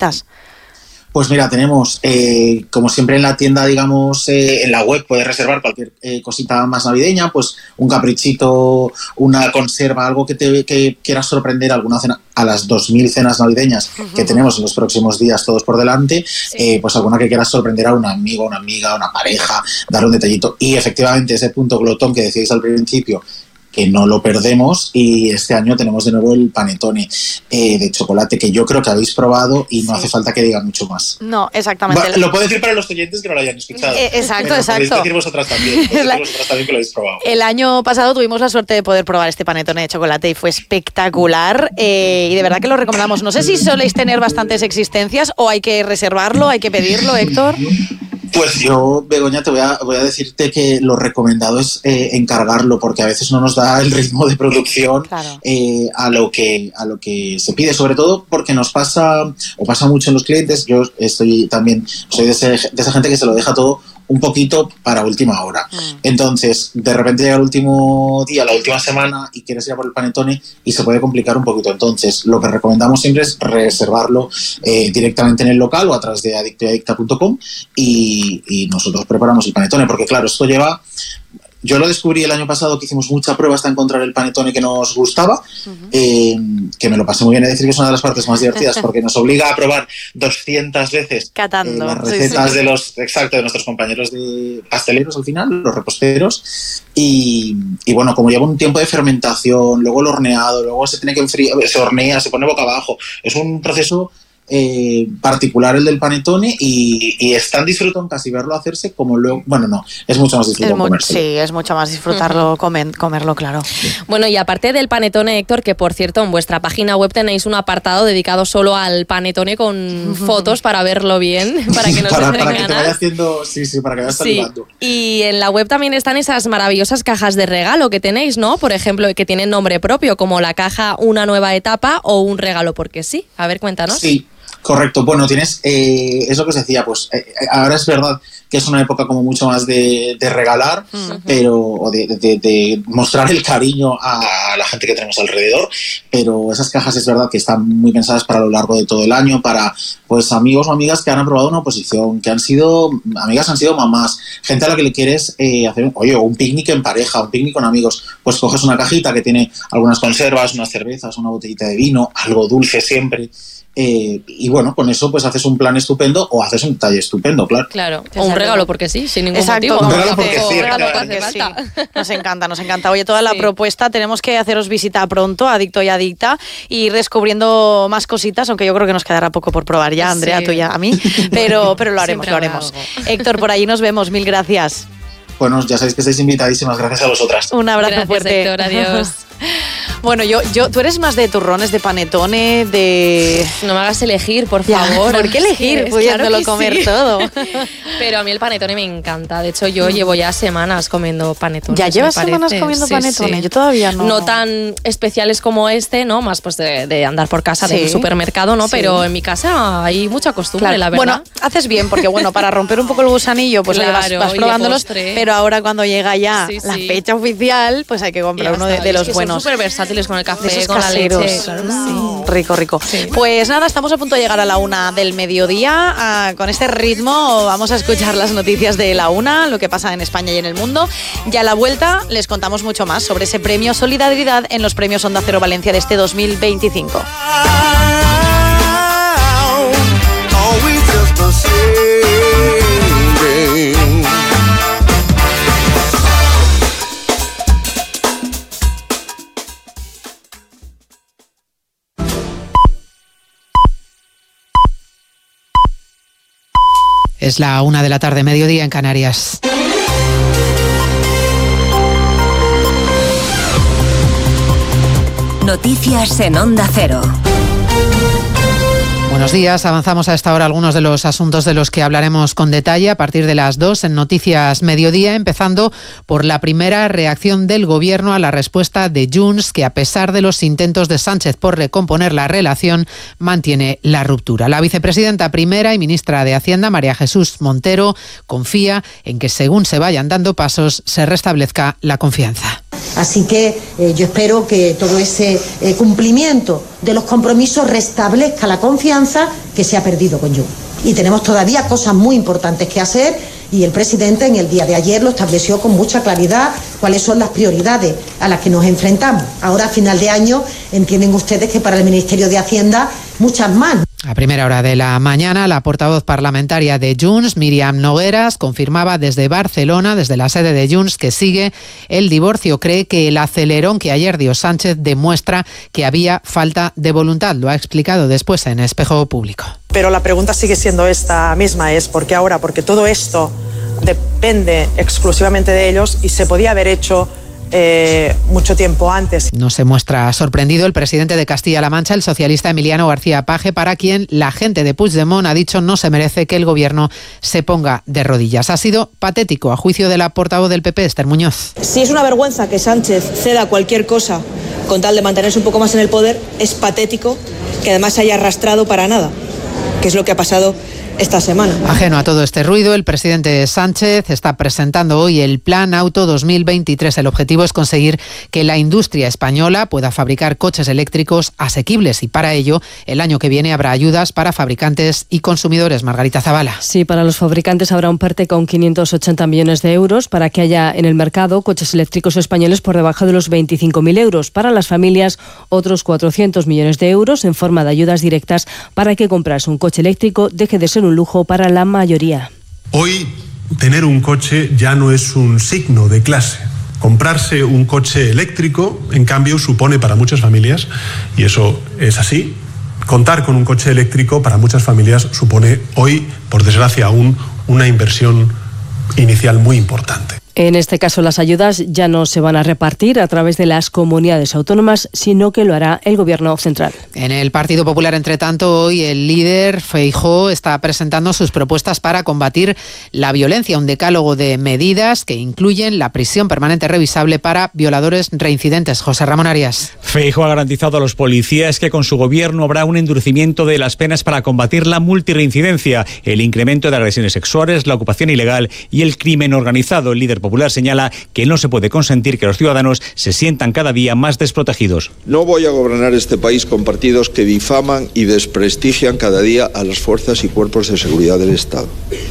Pues mira, tenemos, eh, como siempre en la tienda, digamos, eh, en la web puedes reservar cualquier eh, cosita más navideña, pues un caprichito, una conserva, algo que te que quieras sorprender, alguna cena, a las dos mil cenas navideñas que tenemos en los próximos días todos por delante, eh, pues alguna que quieras sorprender a un amigo, una amiga, una pareja, darle un detallito. Y efectivamente ese punto glotón que decíais al principio, que no lo perdemos, y este año tenemos de nuevo el panetone eh, de chocolate, que yo creo que habéis probado y no Sí. hace falta que diga mucho más. No, exactamente. Va, lo puedo decir para los oyentes que no lo hayan escuchado. Eh, exacto, Pero exacto. Podéis decir vosotras también, podéis decir La- vosotras también que lo habéis probado. El año pasado tuvimos la suerte de poder probar este panetone de chocolate y fue espectacular, eh, y de verdad que lo recomendamos. No sé si soléis tener bastantes existencias o hay que reservarlo, hay que pedirlo, Héctor. Pues yo, Begoña, te voy a, voy a decirte que lo recomendado es eh, encargarlo, porque a veces no nos da el ritmo de producción Claro. eh, a lo que a lo que se pide, sobre todo porque nos pasa, o pasa mucho en los clientes. Yo estoy también, soy de, ese- de esa gente que se lo deja todo un poquito para última hora. Entonces, de repente llega el último día, la última semana, y quieres ir a por el panetone y se puede complicar un poquito. Entonces, lo que recomendamos siempre es reservarlo eh, directamente en el local o a través de adicto y adicta punto com, y, y nosotros preparamos el panetone, porque claro, esto lleva... Yo lo descubrí el año pasado, que hicimos mucha prueba hasta encontrar el panetone que nos gustaba, eh, que me lo pasé muy bien. Es decir, que es una de las partes más divertidas, porque nos obliga a probar doscientas veces Catando. eh, las Sí, recetas sí. de los exacto de nuestros compañeros de pasteleros al final, los reposteros, y, y bueno, como lleva un tiempo de fermentación, luego el horneado, luego se tiene que enfriar, se hornea, se pone boca abajo, es un proceso eh, particular el del panetone, y, y es tan disfrutón casi verlo hacerse como luego, bueno, no, es mucho más Es disfrutón mu- comérselo. sí, es mucho más disfrutarlo, comen- comerlo, claro. Bueno, y aparte del panetone, Héctor, que por cierto en vuestra página web tenéis un apartado dedicado solo al panetone con fotos para verlo bien, para que nos para, entren para que te ganas. vaya haciendo, sí, sí, para que vayas Sí, salivando. y en la web también están esas maravillosas cajas de regalo que tenéis, ¿no? Por ejemplo, que tienen nombre propio, como la caja Una Nueva Etapa o Un Regalo Porque Sí. A ver, cuéntanos. Sí, correcto. Bueno, tienes, eh, es lo que os decía, pues eh, ahora es verdad que es una época como mucho más de, de regalar, pero o de, de- de mostrar el cariño a la gente que tenemos alrededor, pero esas cajas es verdad que están muy pensadas para lo largo de todo el año, para pues amigos o amigas que han aprobado una oposición, que han sido, amigas han sido mamás, gente a la que le quieres eh, hacer, oye, un picnic en pareja, un picnic con amigos, pues coges una cajita que tiene algunas conservas, unas cervezas, una botellita de vino, algo dulce siempre. Eh, y bueno, con eso pues haces un plan estupendo o haces un detalle estupendo, claro. Claro, o un regalo porque sí, sin ningún Exacto, motivo. Un regalo Vamos, porque o sí, un regalo claro. porque hace falta. Sí. Nos encanta, nos encanta. Oye, toda la propuesta, tenemos que haceros visita pronto, Adicto y Adicta, y ir descubriendo más cositas, aunque yo creo que nos quedará poco por probar ya, Andrea, Sí. tú y a mí, pero, pero lo haremos, Siempre lo habrá haremos. Héctor, por ahí nos vemos, mil gracias. Bueno, ya sabéis que estáis invitadísimas, gracias a vosotras. Un abrazo Gracias, fuerte. Héctor, adiós. Bueno, yo, yo, tú eres más de turrones, de panetone, de... No me hagas elegir, por Ya, favor. ¿por qué elegir, Es pudiéndolo claro que comer sí. todo? Pero a mí el panetone me encanta. De hecho, yo llevo ya semanas comiendo panetones. ¿Ya me llevas parece. semanas comiendo Sí, panetone? sí. Yo todavía no. No tan especiales como este, ¿no? Más pues de, de andar por casa, Sí. del supermercado, ¿no? Sí. Pero en mi casa hay mucha costumbre, Claro. la verdad. Bueno, haces bien, porque bueno, para romper un poco el gusanillo, pues lo Claro, llevas, vas y de probándolos, postre. pero pero ahora cuando llega ya Sí, la sí. fecha oficial, pues hay que comprar Ya uno está. de, de Y es los que buenos. Son súper versátiles con el café, De esos con caseros. la leche. Claro que sí. Rico, rico. Pues nada, estamos a punto de llegar a la una del mediodía. Ah, con este ritmo vamos a escuchar las noticias de la una, lo que pasa en España y en el mundo. Y a la vuelta les contamos mucho más sobre ese premio Solidaridad en los premios Onda Cero Valencia de este dos mil veinticinco. Es la una de la tarde, mediodía en Canarias. Noticias en Onda Cero. Buenos días, avanzamos a esta hora algunos de los asuntos de los que hablaremos con detalle a partir de las dos en Noticias Mediodía, empezando por la primera reacción del Gobierno a la respuesta de Junts, que a pesar de los intentos de Sánchez por recomponer la relación, mantiene la ruptura. La vicepresidenta primera y ministra de Hacienda, María Jesús Montero, confía en que según se vayan dando pasos, se restablezca la confianza. Así que eh, yo espero que todo ese eh, cumplimiento de los compromisos restablezca la confianza que se ha perdido con Junts. Y tenemos todavía cosas muy importantes que hacer y el presidente en el día de ayer lo estableció con mucha claridad cuáles son las prioridades a las que nos enfrentamos. Ahora a final de año entienden ustedes que para el Ministerio de Hacienda muchas más. A primera hora de la mañana, la portavoz parlamentaria de Junts, Míriam Nogueras, confirmaba desde Barcelona, desde la sede de Junts, que sigue el divorcio. Cree que el acelerón que ayer dio Sánchez demuestra que había falta de voluntad. Lo ha explicado después en Espejo Público. Pero la pregunta sigue siendo esta misma, es ¿por qué ahora? Porque todo esto depende exclusivamente de ellos y se podía haber hecho Eh, mucho tiempo antes. No se muestra sorprendido el presidente de Castilla-La Mancha, el socialista Emiliano García Paje, para quien la gente de Puigdemont ha dicho no se merece que el gobierno se ponga de rodillas. Ha sido patético, a juicio de la portavoz del P P, Esther Muñoz. Si es una vergüenza que Sánchez ceda cualquier cosa con tal de mantenerse un poco más en el poder, es patético que además se haya arrastrado para nada, que es lo que ha pasado esta semana. Ajeno a todo este ruido, el presidente Sánchez está presentando hoy el Plan Auto dos mil veintitrés. El objetivo es conseguir que la industria española pueda fabricar coches eléctricos asequibles y para ello el año que viene habrá ayudas para fabricantes y consumidores. Margarita Zavala. Sí, para los fabricantes habrá un PERTE con quinientos ochenta millones de euros para que haya en el mercado coches eléctricos españoles por debajo de los veinticinco mil euros. Para las familias, otros cuatrocientos millones de euros en forma de ayudas directas para que comprarse un coche eléctrico deje de ser un lujo para la mayoría. Hoy, tener un coche ya no es un signo de clase. Comprarse un coche eléctrico, en cambio, supone para muchas familias, y eso es así, contar con un coche eléctrico para muchas familias supone hoy, por desgracia aún, una inversión inicial muy importante. En este caso, las ayudas ya no se van a repartir a través de las comunidades autónomas, sino que lo hará el Gobierno central. En el Partido Popular, entre tanto, hoy el líder Feijóo está presentando sus propuestas para combatir la violencia, un decálogo de medidas que incluyen la prisión permanente revisable para violadores reincidentes. José Ramón Arias. Feijóo ha garantizado a los policías que con su gobierno habrá un endurecimiento de las penas para combatir la multirreincidencia, el incremento de agresiones sexuales, la ocupación ilegal y el crimen organizado. El líder popular señala que no se puede consentir que los ciudadanos se sientan cada día más desprotegidos. No voy a gobernar este país con partidos que difaman y desprestigian cada día a las fuerzas y cuerpos de seguridad del Estado.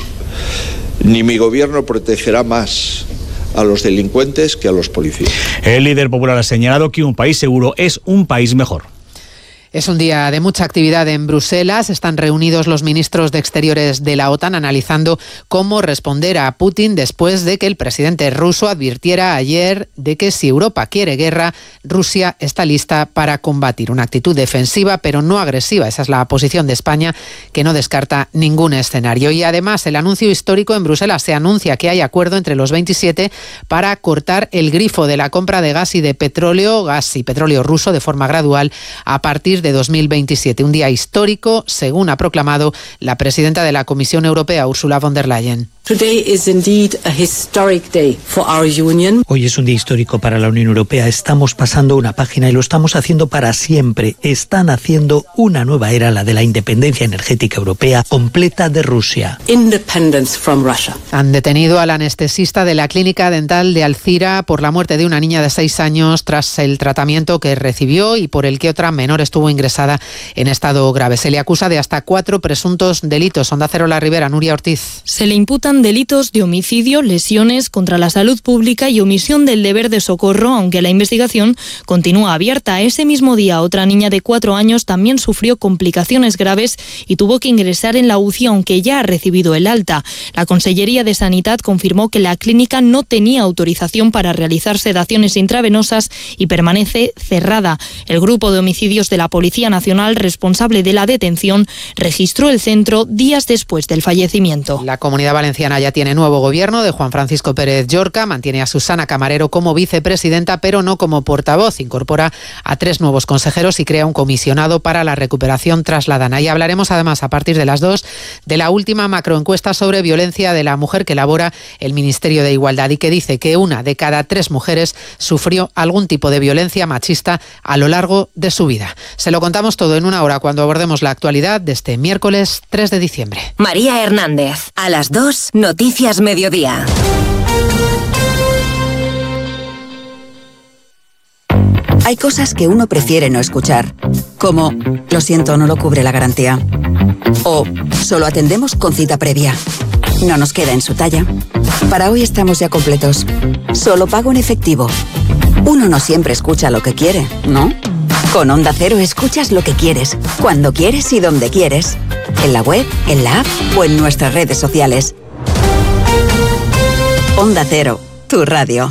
Ni mi gobierno protegerá más a los delincuentes que a los policías. El líder popular ha señalado que un país seguro es un país mejor. Es un día de mucha actividad en Bruselas. Están reunidos los ministros de Exteriores de la OTAN analizando cómo responder a Putin después de que el presidente ruso advirtiera ayer de que si Europa quiere guerra, Rusia está lista para combatir. Una actitud defensiva pero no agresiva. Esa es la posición de España, que no descarta ningún escenario. Y además el anuncio histórico en Bruselas. Se anuncia que hay acuerdo entre los veintisiete para cortar el grifo de la compra de gas y de petróleo, gas y petróleo ruso de forma gradual a partir de de dos mil veintisiete, un día histórico, según ha proclamado la presidenta de la Comisión Europea, Ursula von der Leyen. Today is indeed a historic day for our union. Hoy es un día histórico para la Unión Europea. Estamos pasando una página y lo estamos haciendo para siempre. Están haciendo una nueva era, la de la independencia energética europea completa de Rusia. Independence from Russia. Han detenido al anestesista de la clínica dental de Alcira por la muerte de una niña de seis años tras el tratamiento que recibió y por el que otra menor estuvo ingresada en estado grave. Se le acusa de hasta cuatro presuntos delitos. Onda Cero La Ribera, Nuria Ortiz. Se le imputan delitos de homicidio, lesiones contra la salud pública y omisión del deber de socorro, aunque la investigación continúa abierta. Ese mismo día, otra niña de cuatro años también sufrió complicaciones graves y tuvo que ingresar en la U C I, aunque ya ha recibido el alta. La Consellería de Sanidad confirmó que la clínica no tenía autorización para realizar sedaciones intravenosas y permanece cerrada. El grupo de homicidios de la Policía Nacional, responsable de la detención, registró el centro días después del fallecimiento. La Comunidad Valenciana ya tiene nuevo gobierno de Juan Francisco Pérez Llorca, mantiene a Susana Camarero como vicepresidenta, pero no como portavoz. Incorpora a tres nuevos consejeros y crea un comisionado para la recuperación trasladana. Y hablaremos además a partir de las dos de la última macroencuesta sobre violencia de la mujer que elabora el Ministerio de Igualdad y que dice que una de cada tres mujeres sufrió algún tipo de violencia machista a lo largo de su vida. Se lo contamos todo en una hora cuando abordemos la actualidad de este miércoles tres de diciembre. María Hernández, a las dos, Noticias Mediodía. Hay cosas que uno prefiere no escuchar, como lo siento, no lo cubre la garantía, o solo atendemos con cita previa. No nos queda en su talla. Para hoy estamos ya completos. Solo pago en efectivo. Uno no siempre escucha lo que quiere, ¿no? Con Onda Cero escuchas lo que quieres, cuando quieres y donde quieres. En la web, en la app o en nuestras redes sociales. Onda Cero, tu radio.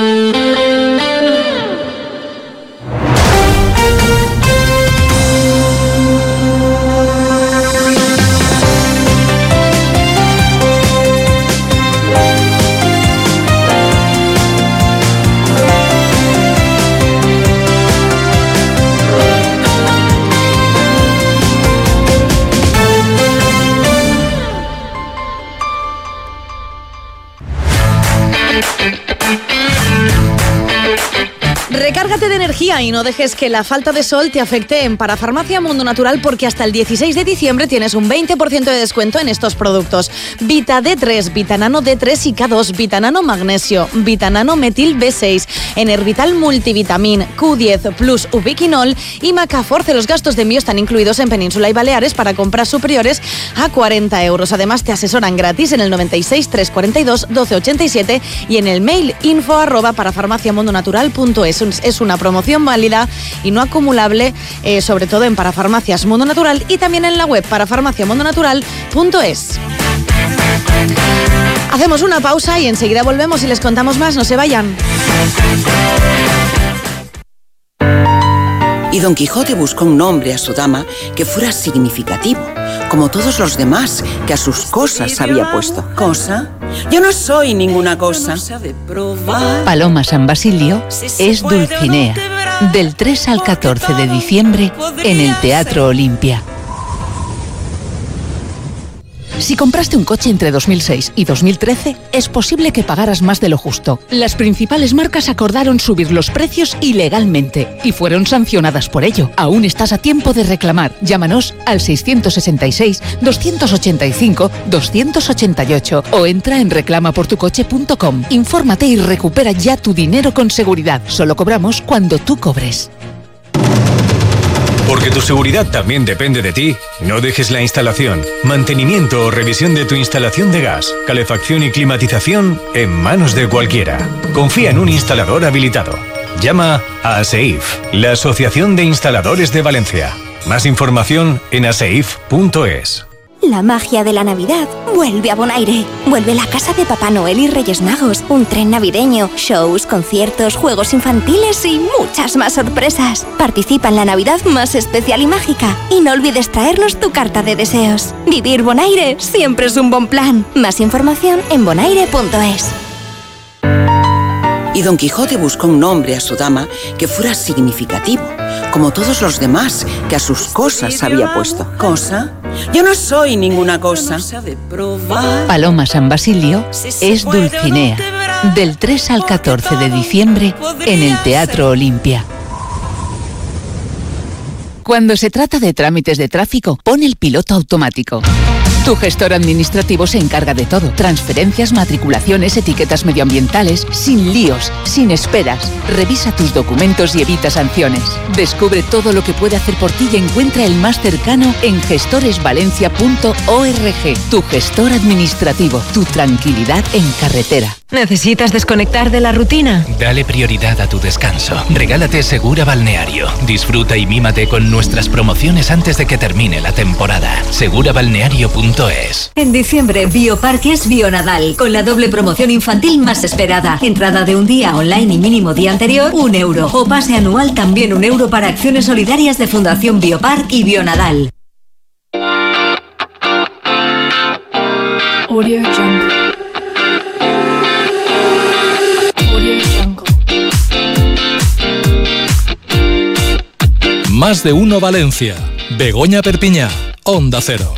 Recárgate de energía y no dejes que la falta de sol te afecte en Parafarmacia Mundo Natural, porque hasta el dieciséis de diciembre tienes un veinte por ciento de descuento en estos productos. Vita D tres, Vitanano D tres y K dos, Vitanano Magnesio, Vitanano Metil B seis, Enervital Multivitamin, Q diez Plus Ubiquinol y Macaforce. Los gastos de envío están incluidos en Península y Baleares para compras superiores a cuarenta euros. Además, te asesoran gratis en el noventa y seis, trescientos cuarenta y dos, doce ochenta y siete y en el mail info arroba parafarmaciamundonatural punto es. Es una promoción válida y no acumulable, eh, sobre todo en Parafarmacias Mundo Natural y también en la web parafarmaciamundonatural punto es. Hacemos una pausa y enseguida volvemos y les contamos más. No se vayan. Y Don Quijote buscó un nombre a su dama que fuera significativo, como todos los demás que a sus cosas había puesto. ¿Cosa? Yo no soy ninguna cosa. Paloma San Basilio es Dulcinea, del tres al catorce de diciembre en el Teatro Olimpia. Si compraste un coche entre dos mil seis y dos mil trece, es posible que pagaras más de lo justo. Las principales marcas acordaron subir los precios ilegalmente y fueron sancionadas por ello. Aún estás a tiempo de reclamar. Llámanos al seiscientos sesenta y seis, doscientos ochenta y cinco, doscientos ochenta y ocho o entra en reclama por tu coche punto com. Infórmate y recupera ya tu dinero con seguridad. Solo cobramos cuando tú cobres. Porque tu seguridad también depende de ti, no dejes la instalación, mantenimiento o revisión de tu instalación de gas, calefacción y climatización en manos de cualquiera. Confía en un instalador habilitado. Llama a ASEIF, la Asociación de Instaladores de Valencia. Más información en aseif punto es. La magia de la Navidad vuelve a Bonaire. Vuelve la casa de Papá Noel y Reyes Magos, un tren navideño, shows, conciertos, juegos infantiles y muchas más sorpresas. Participa en la Navidad más especial y mágica. Y no olvides traernos tu carta de deseos. Vivir Bonaire siempre es un buen plan. Más información en bonaire punto es. Y Don Quijote buscó un nombre a su dama que fuera significativo, como todos los demás que a sus cosas había puesto. ¿Cosa? Yo no soy ninguna cosa. Paloma San Basilio es Dulcinea, del tres al catorce de diciembre en el Teatro Olimpia. Cuando se trata de trámites de tráfico, pon el piloto automático. Tu gestor administrativo se encarga de todo. Transferencias, matriculaciones, etiquetas medioambientales, sin líos, sin esperas. Revisa tus documentos y evita sanciones. Descubre todo lo que puede hacer por ti y encuentra el más cercano en gestores valencia punto org. Tu gestor administrativo, tu tranquilidad en carretera. ¿Necesitas desconectar de la rutina? Dale prioridad a tu descanso. Regálate Segura Balneario. Disfruta y mímate con nuestras promociones antes de que termine la temporada. segura balneario punto es. En diciembre, Bioparques Bionadal, con la doble promoción infantil más esperada. Entrada de un día online y mínimo día anterior, un euro. O pase anual, también un euro para acciones solidarias de Fundación Biopark y Bionadal. Audio Jungle. Más de uno Valencia. Begoña Perpiñá, Onda Cero.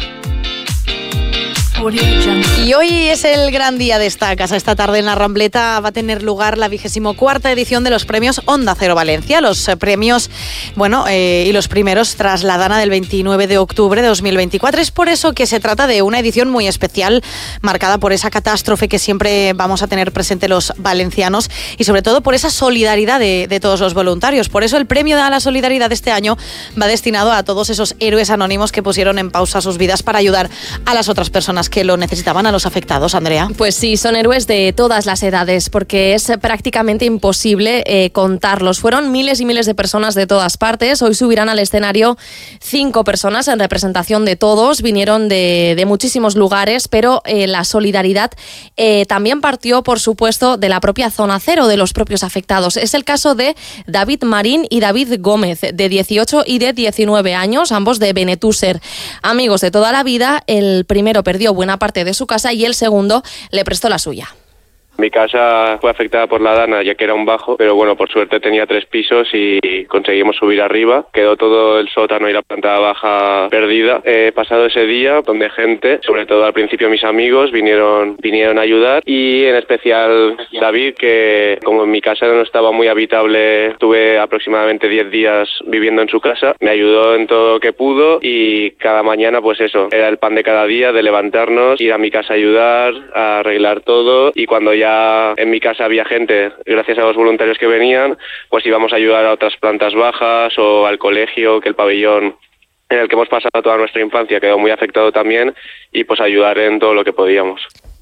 Y hoy es el gran día de esta casa. Esta tarde en la Rambleta va a tener lugar la vigésimo cuarta edición de los premios Onda Cero Valencia. Los eh, premios, bueno, eh, y los primeros tras la Dana del veintinueve de octubre de dos mil veinticuatro. Es por eso que se trata de una edición muy especial, marcada por esa catástrofe que siempre vamos a tener presente los valencianos y sobre todo por esa solidaridad de, de todos los voluntarios. Por eso el premio a la solidaridad de este año va destinado a todos esos héroes anónimos que pusieron en pausa sus vidas para ayudar a las otras personas que lo necesitaban, a los afectados. Andrea. Pues sí, son héroes de todas las edades, porque es prácticamente imposible eh, contarlos. Fueron miles y miles de personas de todas partes. Hoy subirán al escenario cinco personas en representación de todos. Vinieron de, de muchísimos lugares, pero eh, la solidaridad eh, también partió, por supuesto, de la propia zona cero, de los propios afectados. Es el caso de David Marín y David Gómez, de dieciocho y de diecinueve años, ambos de Benetúser. Amigos de toda la vida, el primero perdió buena parte de su casa y el segundo le prestó la suya. Mi casa fue afectada por la Dana, ya que era un bajo, pero bueno, por suerte tenía tres pisos y conseguimos subir arriba. Quedó todo el sótano y la planta baja perdida. He pasado ese día donde gente, sobre todo al principio mis amigos, vinieron vinieron a ayudar, y en especial David, que como en mi casa no estaba muy habitable, estuve aproximadamente diez días viviendo en su casa, me ayudó en todo lo que pudo y cada mañana pues eso, era el pan de cada día, de levantarnos, ir a mi casa a ayudar, a arreglar todo, y cuando ya Ya en mi casa había gente, gracias a los voluntarios que venían, pues íbamos a ayudar a otras plantas bajas o al colegio, que el pabellón en el que hemos pasado toda nuestra infancia quedó muy afectado también, y pues ayudar en todo lo que podíamos.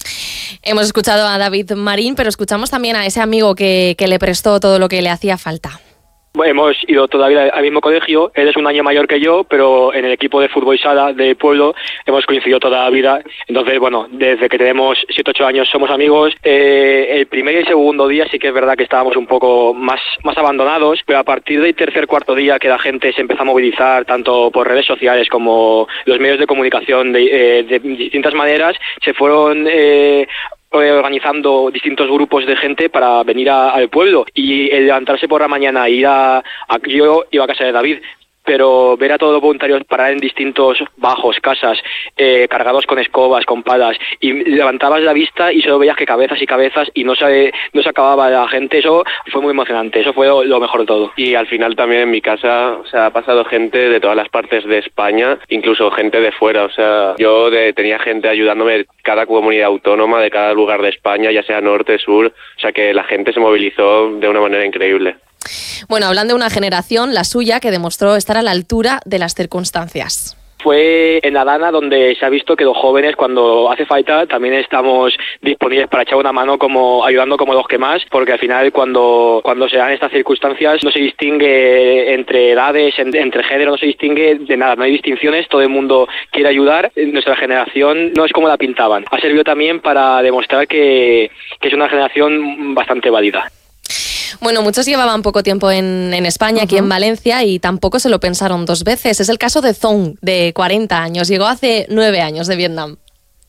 Hemos escuchado a David Marín, pero escuchamos también a ese amigo que, que le prestó todo lo que le hacía falta. Hemos ido toda la vida al mismo colegio, él es un año mayor que yo, pero en el equipo de fútbol sala del pueblo hemos coincidido toda la vida, entonces bueno, desde que tenemos siete ocho años somos amigos. Eh, el primer y el segundo día sí que es verdad que estábamos un poco más, más abandonados, pero a partir del tercer cuarto día que la gente se empezó a movilizar tanto por redes sociales como los medios de comunicación de, eh, de distintas maneras, se fueron eh, organizando distintos grupos de gente para venir a, al pueblo, y el levantarse por la mañana e ir a, a yo iba a casa de David, pero ver a todos los voluntarios parar en distintos bajos, casas, eh, cargados con escobas, con palas, y levantabas la vista y solo veías que cabezas y cabezas y no se, no se acababa la gente. Eso fue muy emocionante, eso fue lo, lo mejor de todo. Y al final también en mi casa, o sea, ha pasado gente de todas las partes de España, incluso gente de fuera, o sea, yo de, tenía gente ayudándome, cada comunidad autónoma de cada lugar de España, ya sea norte, sur, o sea que la gente se movilizó de una manera increíble. Bueno, hablan de una generación, la suya, que demostró estar a la altura de las circunstancias. Fue en la Dana donde se ha visto que los jóvenes, cuando hace falta, también estamos disponibles para echar una mano, como ayudando como los que más, porque al final cuando, cuando se dan estas circunstancias no se distingue entre edades, en, entre género, no se distingue de nada, no hay distinciones, todo el mundo quiere ayudar. Nuestra generación no es como la pintaban. Ha servido también para demostrar que, que es una generación bastante válida. Bueno, muchos llevaban poco tiempo en, en España, uh-huh. aquí en Valencia, y tampoco se lo pensaron dos veces. Es el caso de Zong, de cuarenta años. Llegó hace nueve años de Vietnam.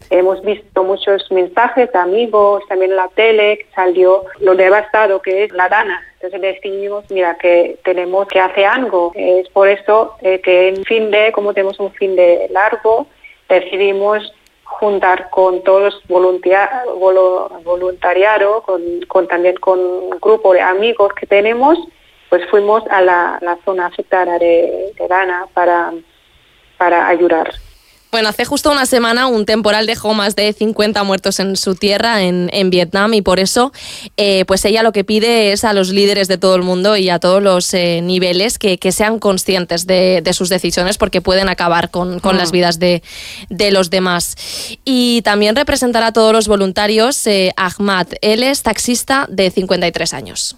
Hemos visto muchos mensajes de amigos, también en la tele, que salió lo devastado que es la Dana. Entonces decidimos, mira, que tenemos que hacer algo. Es por eso eh, que en fin de, como tenemos un fin de largo, decidimos juntar con todos los voluntaria, voluntariado, con, con también con un grupo de amigos que tenemos, pues fuimos a la, la zona afectada de, de Dana para, para ayudar. Bueno, hace justo una semana un temporal dejó más de cincuenta muertos en su tierra, en, en Vietnam, y por eso eh, pues ella lo que pide es a los líderes de todo el mundo y a todos los eh, niveles que, que sean conscientes de, de sus decisiones, porque pueden acabar con, con mm. las vidas de, de los demás. Y también representará a todos los voluntarios eh, Ahmad. Él es taxista de cincuenta y tres años.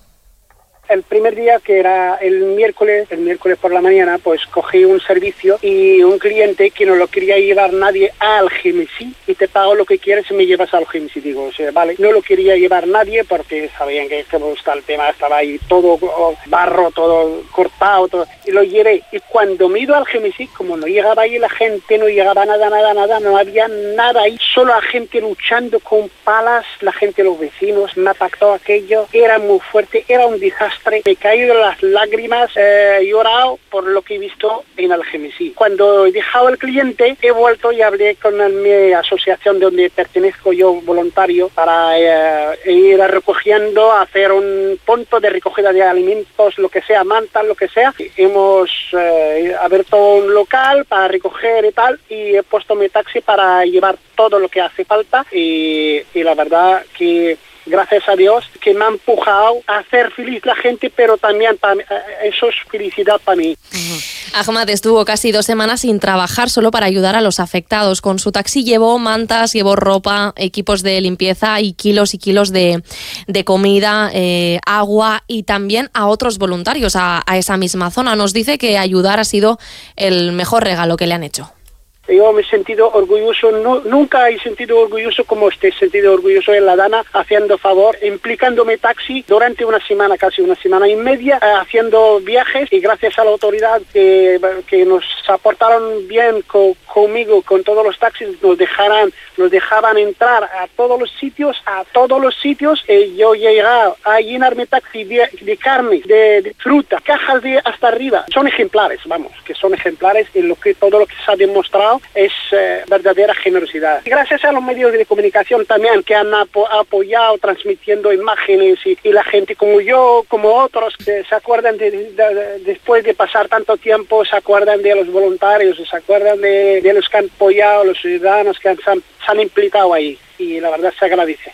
El primer día, que era el miércoles, el miércoles por la mañana, pues cogí un servicio y un cliente que no lo quería llevar nadie a Algemesí, y te pago lo que quieres y me llevas a Algemesí. Digo, o sea, vale, no lo quería llevar nadie porque sabían que este, pues, el tema estaba ahí todo oh, barro, todo cortado, todo, y lo llevé. Y cuando me he ido a Algemesí, como no llegaba ahí la gente, no llegaba nada, nada, nada, no había nada ahí, solo la gente luchando con palas, la gente, los vecinos, me impactó aquello, era muy fuerte, era un desastre. Me he caído las lágrimas, eh, he llorado por lo que he visto en Algemesí. Cuando he dejado al cliente, he vuelto y hablé con mi asociación de donde pertenezco yo, voluntario, para eh, ir recogiendo, hacer un punto de recogida de alimentos, lo que sea, mantas, lo que sea. Hemos eh, abierto un local para recoger y tal, y he puesto mi taxi para llevar todo lo que hace falta, y, y la verdad que gracias a Dios que me ha empujado a hacer feliz la gente, pero también para, eso es felicidad para mí. Uh-huh. Ahmad estuvo casi dos semanas sin trabajar solo para ayudar a los afectados. Con su taxi llevó mantas, llevó ropa, equipos de limpieza y kilos y kilos de, de comida, eh, agua, y también a otros voluntarios a, a esa misma zona. Nos dice que ayudar ha sido el mejor regalo que le han hecho. Yo me he sentido orgulloso, no, nunca he sentido orgulloso como este he sentido orgulloso en la Dana, haciendo favor, implicándome taxi durante una semana, casi una semana y media, eh, haciendo viajes, y gracias a la autoridad que, que nos aportaron bien co, conmigo, con todos los taxis, nos dejarán, nos dejaban entrar a todos los sitios, a todos los sitios, y yo llegué a llenarme taxi de, de carne, de, de fruta, cajas de hasta arriba. Son ejemplares, vamos, que son ejemplares, y lo que, todo lo que se ha demostrado es eh, verdadera generosidad. Y gracias a los medios de comunicación también, que han apo apoyado transmitiendo imágenes, y, y la gente como yo, como otros, que se acuerdan de, de, de, después de pasar tanto tiempo, se acuerdan de los voluntarios, se acuerdan de, de los que han apoyado, los ciudadanos que han, se, han, se han implicado ahí, y la verdad se agradece.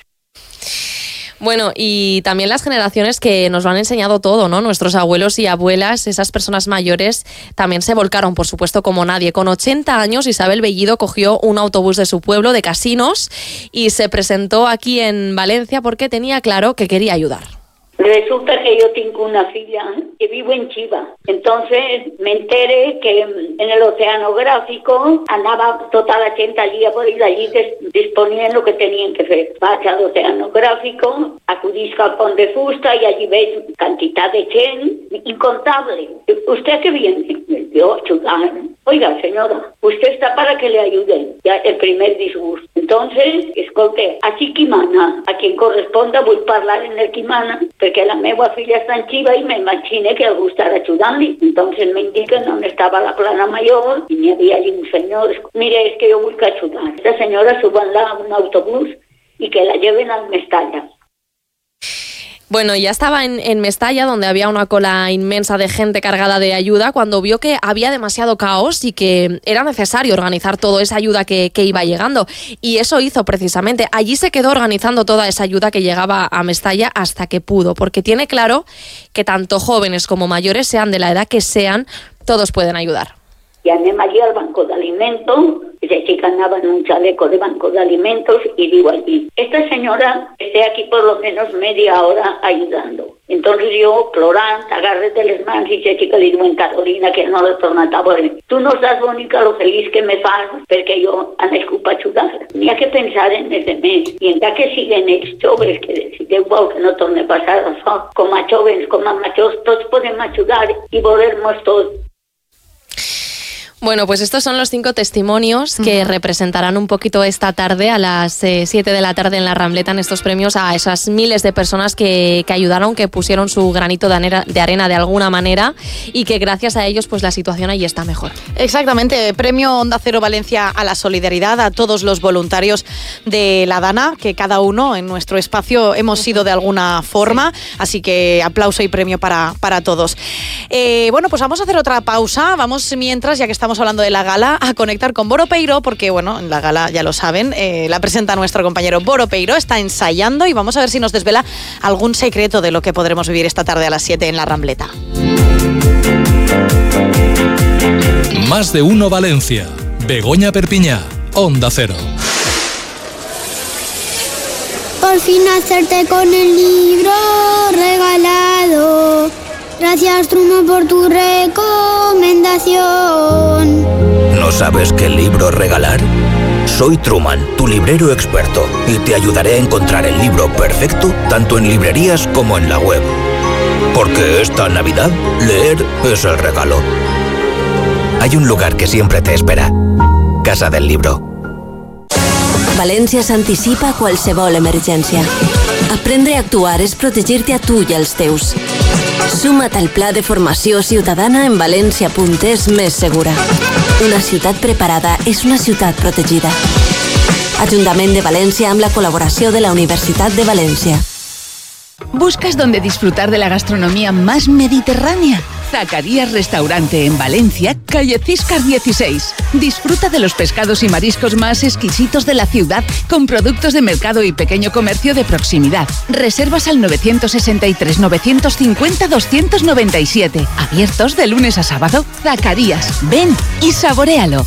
Bueno, y también las generaciones que nos lo han enseñado todo, ¿no? Nuestros abuelos y abuelas, esas personas mayores, también se volcaron, por supuesto, como nadie. Con ochenta años, Isabel Bellido cogió un autobús de su pueblo, de Casinos, y se presentó aquí en Valencia porque tenía claro que quería ayudar. Resulta que yo tengo una filla que vivo en Chiva. Entonces me enteré que en el oceanográfico andaba toda la gente allí por ir allí disponiendo lo que tenían que hacer. Vas al oceanográfico, acudís al pont de fusta y allí veis cantidad de gente incontable. ¿Usted qué viene? Yo, ayudar. Oiga, señora, usted está para que le ayuden. Ya el primer disgusto. Entonces, escolte, a Chiquimana, a quien corresponda, voy a hablar en el Quimana, porque la meva filla està en Xiva i m'imagine que algú estarà ajudant-li. Entonces me indiquen on estava la plana mayor i n'hi havia allí un senyor. Mira, és que jo vull que ajudar. Esta senyora suban-la a un autobús y que la lleven al Mestalla. Bueno, ya estaba en, en Mestalla, donde había una cola inmensa de gente cargada de ayuda, cuando vio que había demasiado caos y que era necesario organizar toda esa ayuda que, que iba llegando. Y eso hizo precisamente. Allí se quedó organizando toda esa ayuda que llegaba a Mestalla hasta que pudo, porque tiene claro que tanto jóvenes como mayores, sean de la edad que sean, todos pueden ayudar. Y anem allí al banco de alimentos, esa chica andaba en un chaleco de banco de alimentos y digo allí, esta señora esté aquí por lo menos media hora ayudando. Entonces yo, plorant, agarré de les mans i esa chica li diuen, Carolina, que no l'he tornat a veure. Tu no saps, Bonica, lo feliç que me fas perquè jo han nascut per ajudar. N'hi ha que pensar en els demés. I encara que siguen els joves, que si Déu vol que no torni a passar això, com a joves, com a majors, tots podem ajudar i voler-nos tots. Bueno, pues estos son los cinco testimonios que uh-huh. representarán un poquito esta tarde a las siete eh, de la tarde en la Rambleta, en estos premios, a esas miles de personas que, que ayudaron, que pusieron su granito de arena, de arena de alguna manera y que gracias a ellos pues la situación ahí está mejor. Exactamente, premio Onda Cero Valencia a la solidaridad, a todos los voluntarios de la Dana, que cada uno en nuestro espacio hemos sido de alguna forma, sí. Así que aplauso y premio para, para todos. Eh, bueno, pues vamos a hacer otra pausa, vamos mientras, ya que estamos hablando de la gala, a conectar con Boro Peiro, porque bueno, en la gala ya lo saben, eh, la presenta nuestro compañero Boro Peiro, está ensayando y vamos a ver si nos desvela algún secreto de lo que podremos vivir esta tarde a las siete en la Rambleta. Más de uno Valencia. Begoña Perpiñá, Onda Cero. Por fin hacerte con el libro regalado. Gracias, Truman, por tu recomendación. ¿No sabes qué libro regalar? Soy Truman, tu librero experto, y te ayudaré a encontrar el libro perfecto tanto en librerías como en la web. Porque esta Navidad, leer es el regalo. Hay un lugar que siempre te espera. Casa del Libro. València s'anticipa a qualsevol emergència. Aprendre a actuar és protegir-te a tu i als teus. Suma't al pla de formació ciutadana en valència punt es més segura. Una ciutat preparada és una ciutat protegida. Ajuntament de València amb la colaboració de la Universitat de València. ¿Buscas dónde disfrutar de la gastronomía más mediterránea? Zacarías Restaurante en Valencia, calle Ciscar dieciséis. Disfruta de los pescados y mariscos más exquisitos de la ciudad con productos de mercado y pequeño comercio de proximidad. Reservas al nueve seis tres, nueve cinco cero, dos nueve siete. Abiertos de lunes a sábado. Zacarías, ven y saboréalo.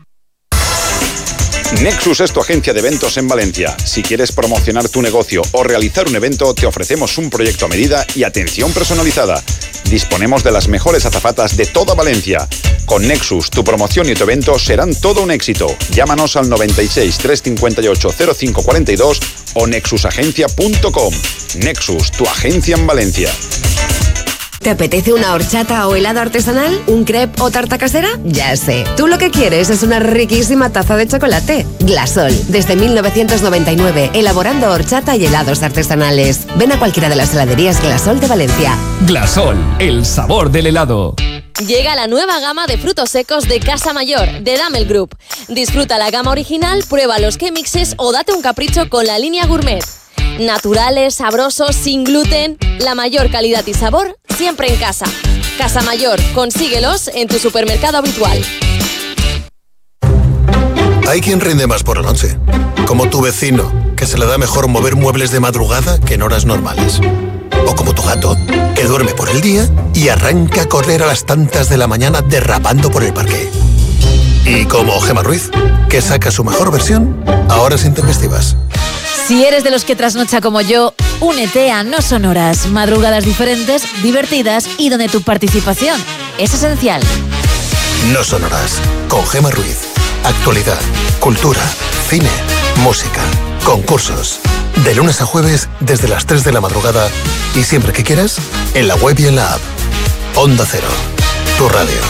Nexus es tu agencia de eventos en Valencia. Si quieres promocionar tu negocio o realizar un evento, te ofrecemos un proyecto a medida y atención personalizada. Disponemos de las mejores azafatas de toda Valencia. Con Nexus, tu promoción y tu evento serán todo un éxito. Llámanos al noventa y seis, trescientos cincuenta y ocho, cero cinco cuarenta y dos o nexus agencia punto com. Nexus, tu agencia en Valencia. ¿Te apetece una horchata o helado artesanal? ¿Un crepe o tarta casera? Ya sé. Tú lo que quieres es una riquísima taza de chocolate. Glasol, desde mil novecientos noventa y nueve, elaborando horchata y helados artesanales. Ven a cualquiera de las heladerías Glasol de Valencia. Glasol, el sabor del helado. Llega la nueva gama de frutos secos de Casa Mayor, de Damel Group. Disfruta la gama original, prueba los K-Mixes o date un capricho con la línea gourmet. Naturales, sabrosos, sin gluten, la mayor calidad y sabor siempre en casa. Casa Mayor, consíguelos en tu supermercado habitual. Hay quien rinde más por la noche, como tu vecino, que se le da mejor mover muebles de madrugada que en horas normales. O como tu gato, que duerme por el día y arranca a correr a las tantas de la mañana derrapando por el parque. Y como Gemma Ruiz, que saca su mejor versión a horas intempestivas. Si eres de los que trasnocha como yo, únete a No Son Horas, madrugadas diferentes, divertidas y donde tu participación es esencial. No Son Horas, con Gemma Ruiz. Actualidad, cultura, cine, música, concursos. De lunes a jueves desde las tres de la madrugada y siempre que quieras, en la web y en la app. Onda Cero, tu radio.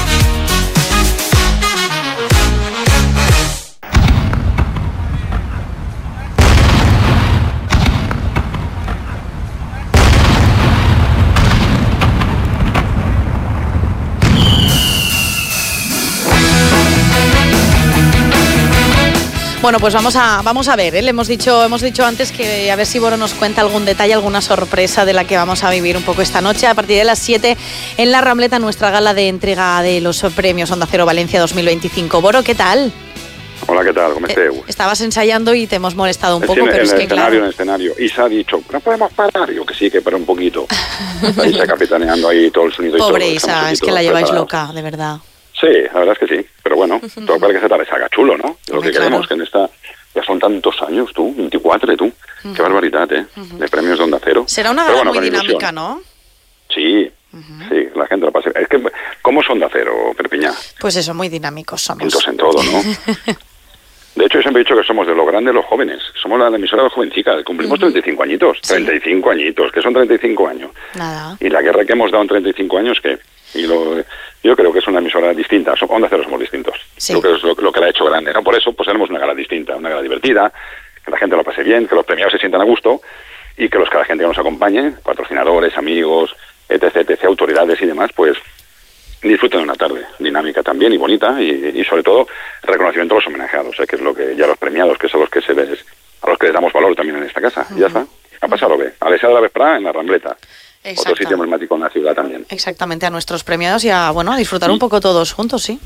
Bueno, pues vamos a vamos a ver, ¿eh? Le hemos dicho hemos dicho antes que a ver si Boro nos cuenta algún detalle, alguna sorpresa de la que vamos a vivir un poco esta noche a partir de las siete en la Rambleta, nuestra gala de entrega de los premios Onda Cero Valencia dos mil veinticinco. Boro, ¿qué tal? Hola, ¿qué tal? ¿Cómo estás? Eh, estabas ensayando y te hemos molestado un sí, poco, en, pero en es el que escenario, claro. En el escenario, y se ha dicho, ¿no podemos parar? Yo que sí, que para un poquito. Ahí se capitaneando ahí todo el sonido y todo. Pobre Isa, es que la lleváis loca, de verdad. Sí, la verdad es que sí, pero bueno, todo para que se te salga chulo, ¿no? Lo que queremos, que en esta... Ya son tantos años, tú, veinticuatro, tú. Uh-huh. Qué barbaridad, ¿eh? Uh-huh. De premios de Onda Cero. Será una gala bueno, muy dinámica, ¿no? Sí, uh-huh. sí, la gente lo pasa. Es que, ¿cómo son Onda Cero, Perpiñá? Pues eso, muy dinámicos somos. Juntos en todo, ¿no? De hecho, yo siempre he dicho que somos de los grandes los jóvenes. Somos la emisora de jovencica. Cumplimos uh-huh. treinta y cinco añitos. Sí. treinta y cinco añitos. ¿Qué son treinta y cinco años? Nada. Y la guerra que hemos dado en treinta y cinco años, ¿qué? Y lo, Yo creo que es una emisora distinta, Onda Cero somos distintos. Sí. Creo que es lo, lo que la ha hecho grande, ¿no? Por eso, pues haremos una gala distinta, una gala divertida, que la gente lo pase bien, que los premiados se sientan a gusto y que los que la gente que nos acompañe, patrocinadores, amigos, etc, etc, autoridades y demás, pues disfruten de una tarde dinámica también y bonita y, y sobre todo reconocimiento a los homenajeados, ¿eh? Que es lo que ya los premiados, que son los que se les, a los que les damos valor también en esta casa. Uh-huh. Y ya está. A pasarlo bé. A l'Eixar de la Vesprada, en la Rambleta. Otro sitio emblemático en la ciudad también. Exactamente, a nuestros premiados y a, bueno, a disfrutar sí. un poco todos juntos, ¿sí?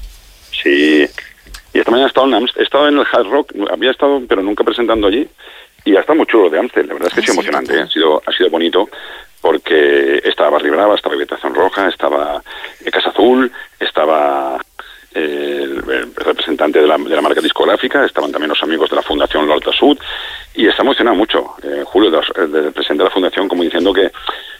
Sí. Y esta mañana he estado en Amst, he estado en el Hard Rock, había estado, pero nunca presentando allí, y ha estado muy chulo de Amstel. La verdad es que ah, ha sido sí, emocionante, ¿eh? ha sido ha sido bonito, porque estaba Barry Brava, estaba Habitación Roja, estaba Casa Azul, estaba eh, el, el representante de la, de la marca discográfica, estaban también los amigos de la Fundación L'Alta Sud, y está emocionado mucho, eh, Julio, del presidente de la Fundación, como diciendo que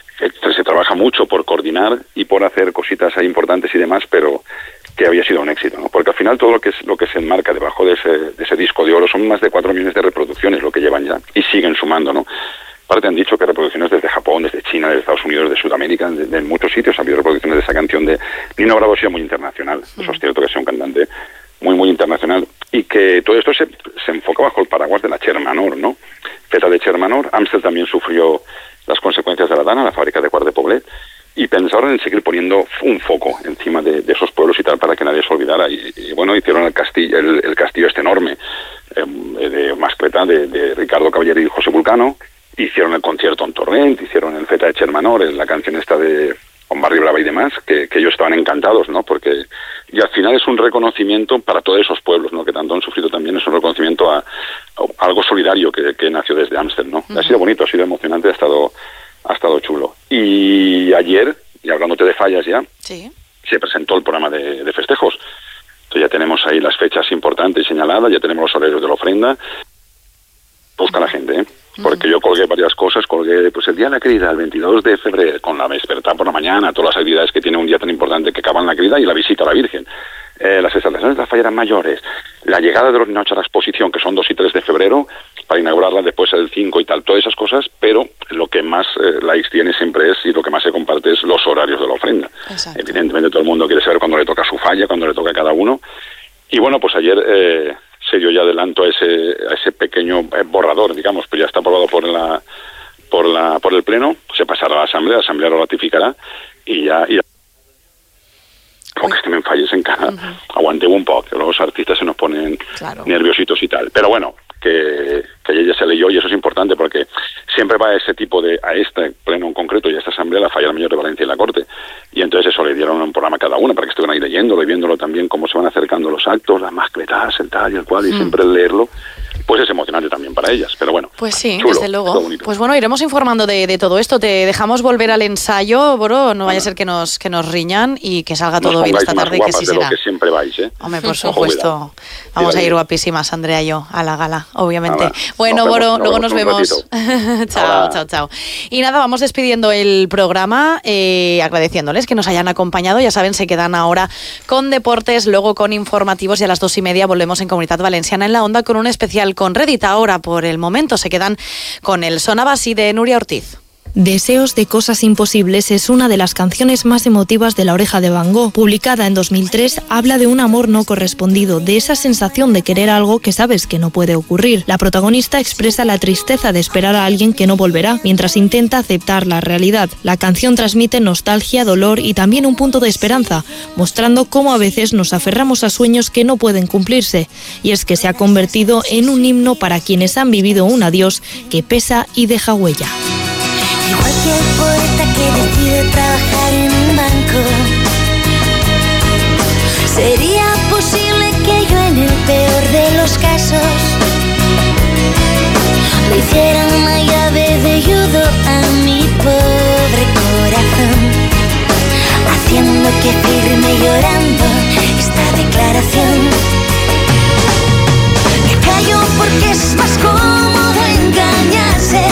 se trabaja mucho por coordinar y por hacer cositas ahí importantes y demás, pero que había sido un éxito, ¿no? Porque al final todo lo que es lo que se enmarca debajo de ese, de ese disco de oro son más de cuatro millones de reproducciones lo que llevan ya, y siguen sumando, ¿no? Aparte han dicho que reproducciones desde Japón, desde China, desde Estados Unidos, de Sudamérica, de, de muchos sitios ha habido reproducciones de esa canción de Nino Bravo. Ha sido muy internacional, mm. eso es cierto, que sea un cantante muy, muy internacional, y que todo esto se, se enfoca bajo el paraguas de la Chermanor, ¿no? Feta de Chermanor. Amstel también sufrió las consecuencias de la Dana, la fábrica de Quart de Poblet, y pensaron en seguir poniendo un foco encima de, de esos pueblos y tal para que nadie se olvidara. Y, y bueno, hicieron el castillo, el, el castillo este enorme eh, de Mascleta, de, de Ricardo Caballero y José Vulcano, hicieron el concierto en Torrent, hicieron el Feta de Chermanor, la canción esta de con Barry Brava y demás, que, que ellos estaban encantados, ¿no? Porque y al final es un reconocimiento para todos esos pueblos, ¿no? Que tanto han sufrido también, es un reconocimiento a, a algo solidario que, que nació desde Amstel, ¿no? Uh-huh. Ha sido bonito, ha sido emocionante, ha estado ha estado chulo. Y ayer, y hablándote de fallas ya, sí. se presentó el programa de, de festejos. Entonces ya tenemos ahí las fechas importantes señaladas, ya tenemos los horarios de la ofrenda. Busca la gente, ¿eh? Porque yo colgué varias cosas, colgué pues el día de la crida, el veintidós de febrero, con la despertar por la mañana, todas las actividades que tiene un día tan importante que acaban la crida, y la visita a la Virgen, eh, las instalaciones de las falleras mayores, la llegada de los niños a la exposición, que son dos y tres de febrero, para inaugurarla después el cinco y tal, todas esas cosas, pero lo que más eh, likes tiene siempre es, y lo que más se comparte es los horarios de la ofrenda. Exacto. Evidentemente todo el mundo quiere saber cuándo le toca su falla, cuándo le toca a cada uno, y bueno, pues ayer... Eh, se dio ya adelanto a ese a ese pequeño borrador, digamos, pues ya está aprobado por la por la por el pleno, se pasará a la asamblea, la asamblea lo ratificará y ya y como que este me falles en cara, uh-huh. aguanteu un poc, que los artistas se nos ponen claro. nerviositos y tal, pero bueno, que, que ella se leyó y eso es importante porque siempre va a ese tipo de, a este pleno en concreto y a esta asamblea, la falla mayor de Valencia y la Corte, y entonces eso le dieron un programa a cada una para que estuvieran ahí leyéndolo y viéndolo también cómo se van acercando los actos, las mascletas, el tal y el cual, y mm. siempre leerlo, pues es emocionante también para ellas, pero bueno. Pues sí, chulo, desde luego. Pues bueno, iremos informando de, de todo esto, te dejamos volver al ensayo, Boro, no vaya a ser que nos que nos riñan y que salga todo bien esta tarde, que sí será. De lo que siempre vais, ¿eh? Hombre, por supuesto. Vamos a ir guapísimas, Andrea y yo, a la gala, obviamente. Ahora, bueno, nos vemos, Boro, nos luego nos vemos. Chao, Ahora. chao, chao. Y nada, vamos despidiendo el programa, eh, agradeciéndoles que nos hayan acompañado. Ya saben, se quedan ahora con deportes, luego con informativos, y a las dos y media volvemos en Comunitat Valenciana en la Onda con un especial con Reddit. Ahora, por el momento, se quedan con el Sonabasi de Nuria Ortiz. Deseos de cosas imposibles es una de las canciones más emotivas de La Oreja de Van Gogh. Publicada en dos mil tres, habla de un amor no correspondido, de esa sensación de querer algo que sabes que no puede ocurrir. La protagonista expresa la tristeza de esperar a alguien que no volverá, mientras intenta aceptar la realidad. La canción transmite nostalgia, dolor y también un punto de esperanza, mostrando cómo a veces nos aferramos a sueños que no pueden cumplirse. Y es que se ha convertido en un himno para quienes han vivido un adiós que pesa y deja huella. Igual que el poeta que decide trabajar en un banco, sería posible que yo en el peor de los casos le hiciera una llave de judo a mi pobre corazón, haciendo que firme llorando esta declaración. Me callo porque es más cómodo engañarse.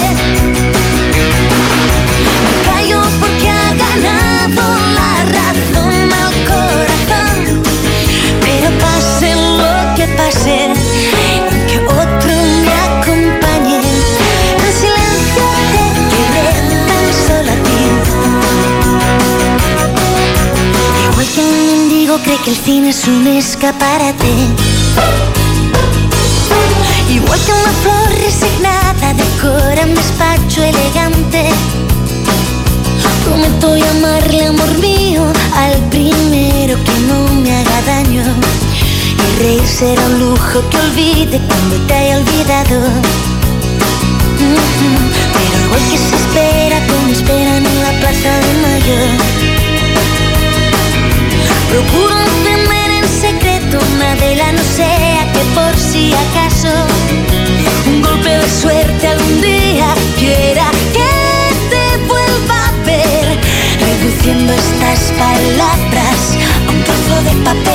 Porque ha ganado la razón al corazón, pero pase lo que pase, que otro me acompañe, el silencio te quiere tan solo a ti. Igual que amigo cree que el cine es un escaparate. Igual que una flor resignada decora un despacho elegante. Prometo llamarle amor mío al primero que no me haga daño. Y reír será un lujo que olvide cuando te haya olvidado. Mm-hmm. Pero igual que se espera, como esperan en la Plaza de Mayo. Procuro encender en secreto una vela, no sea que por si acaso un golpe de suerte algún día quiera que te vuelva a ver, reduciendo estas palabras a un trozo de papel.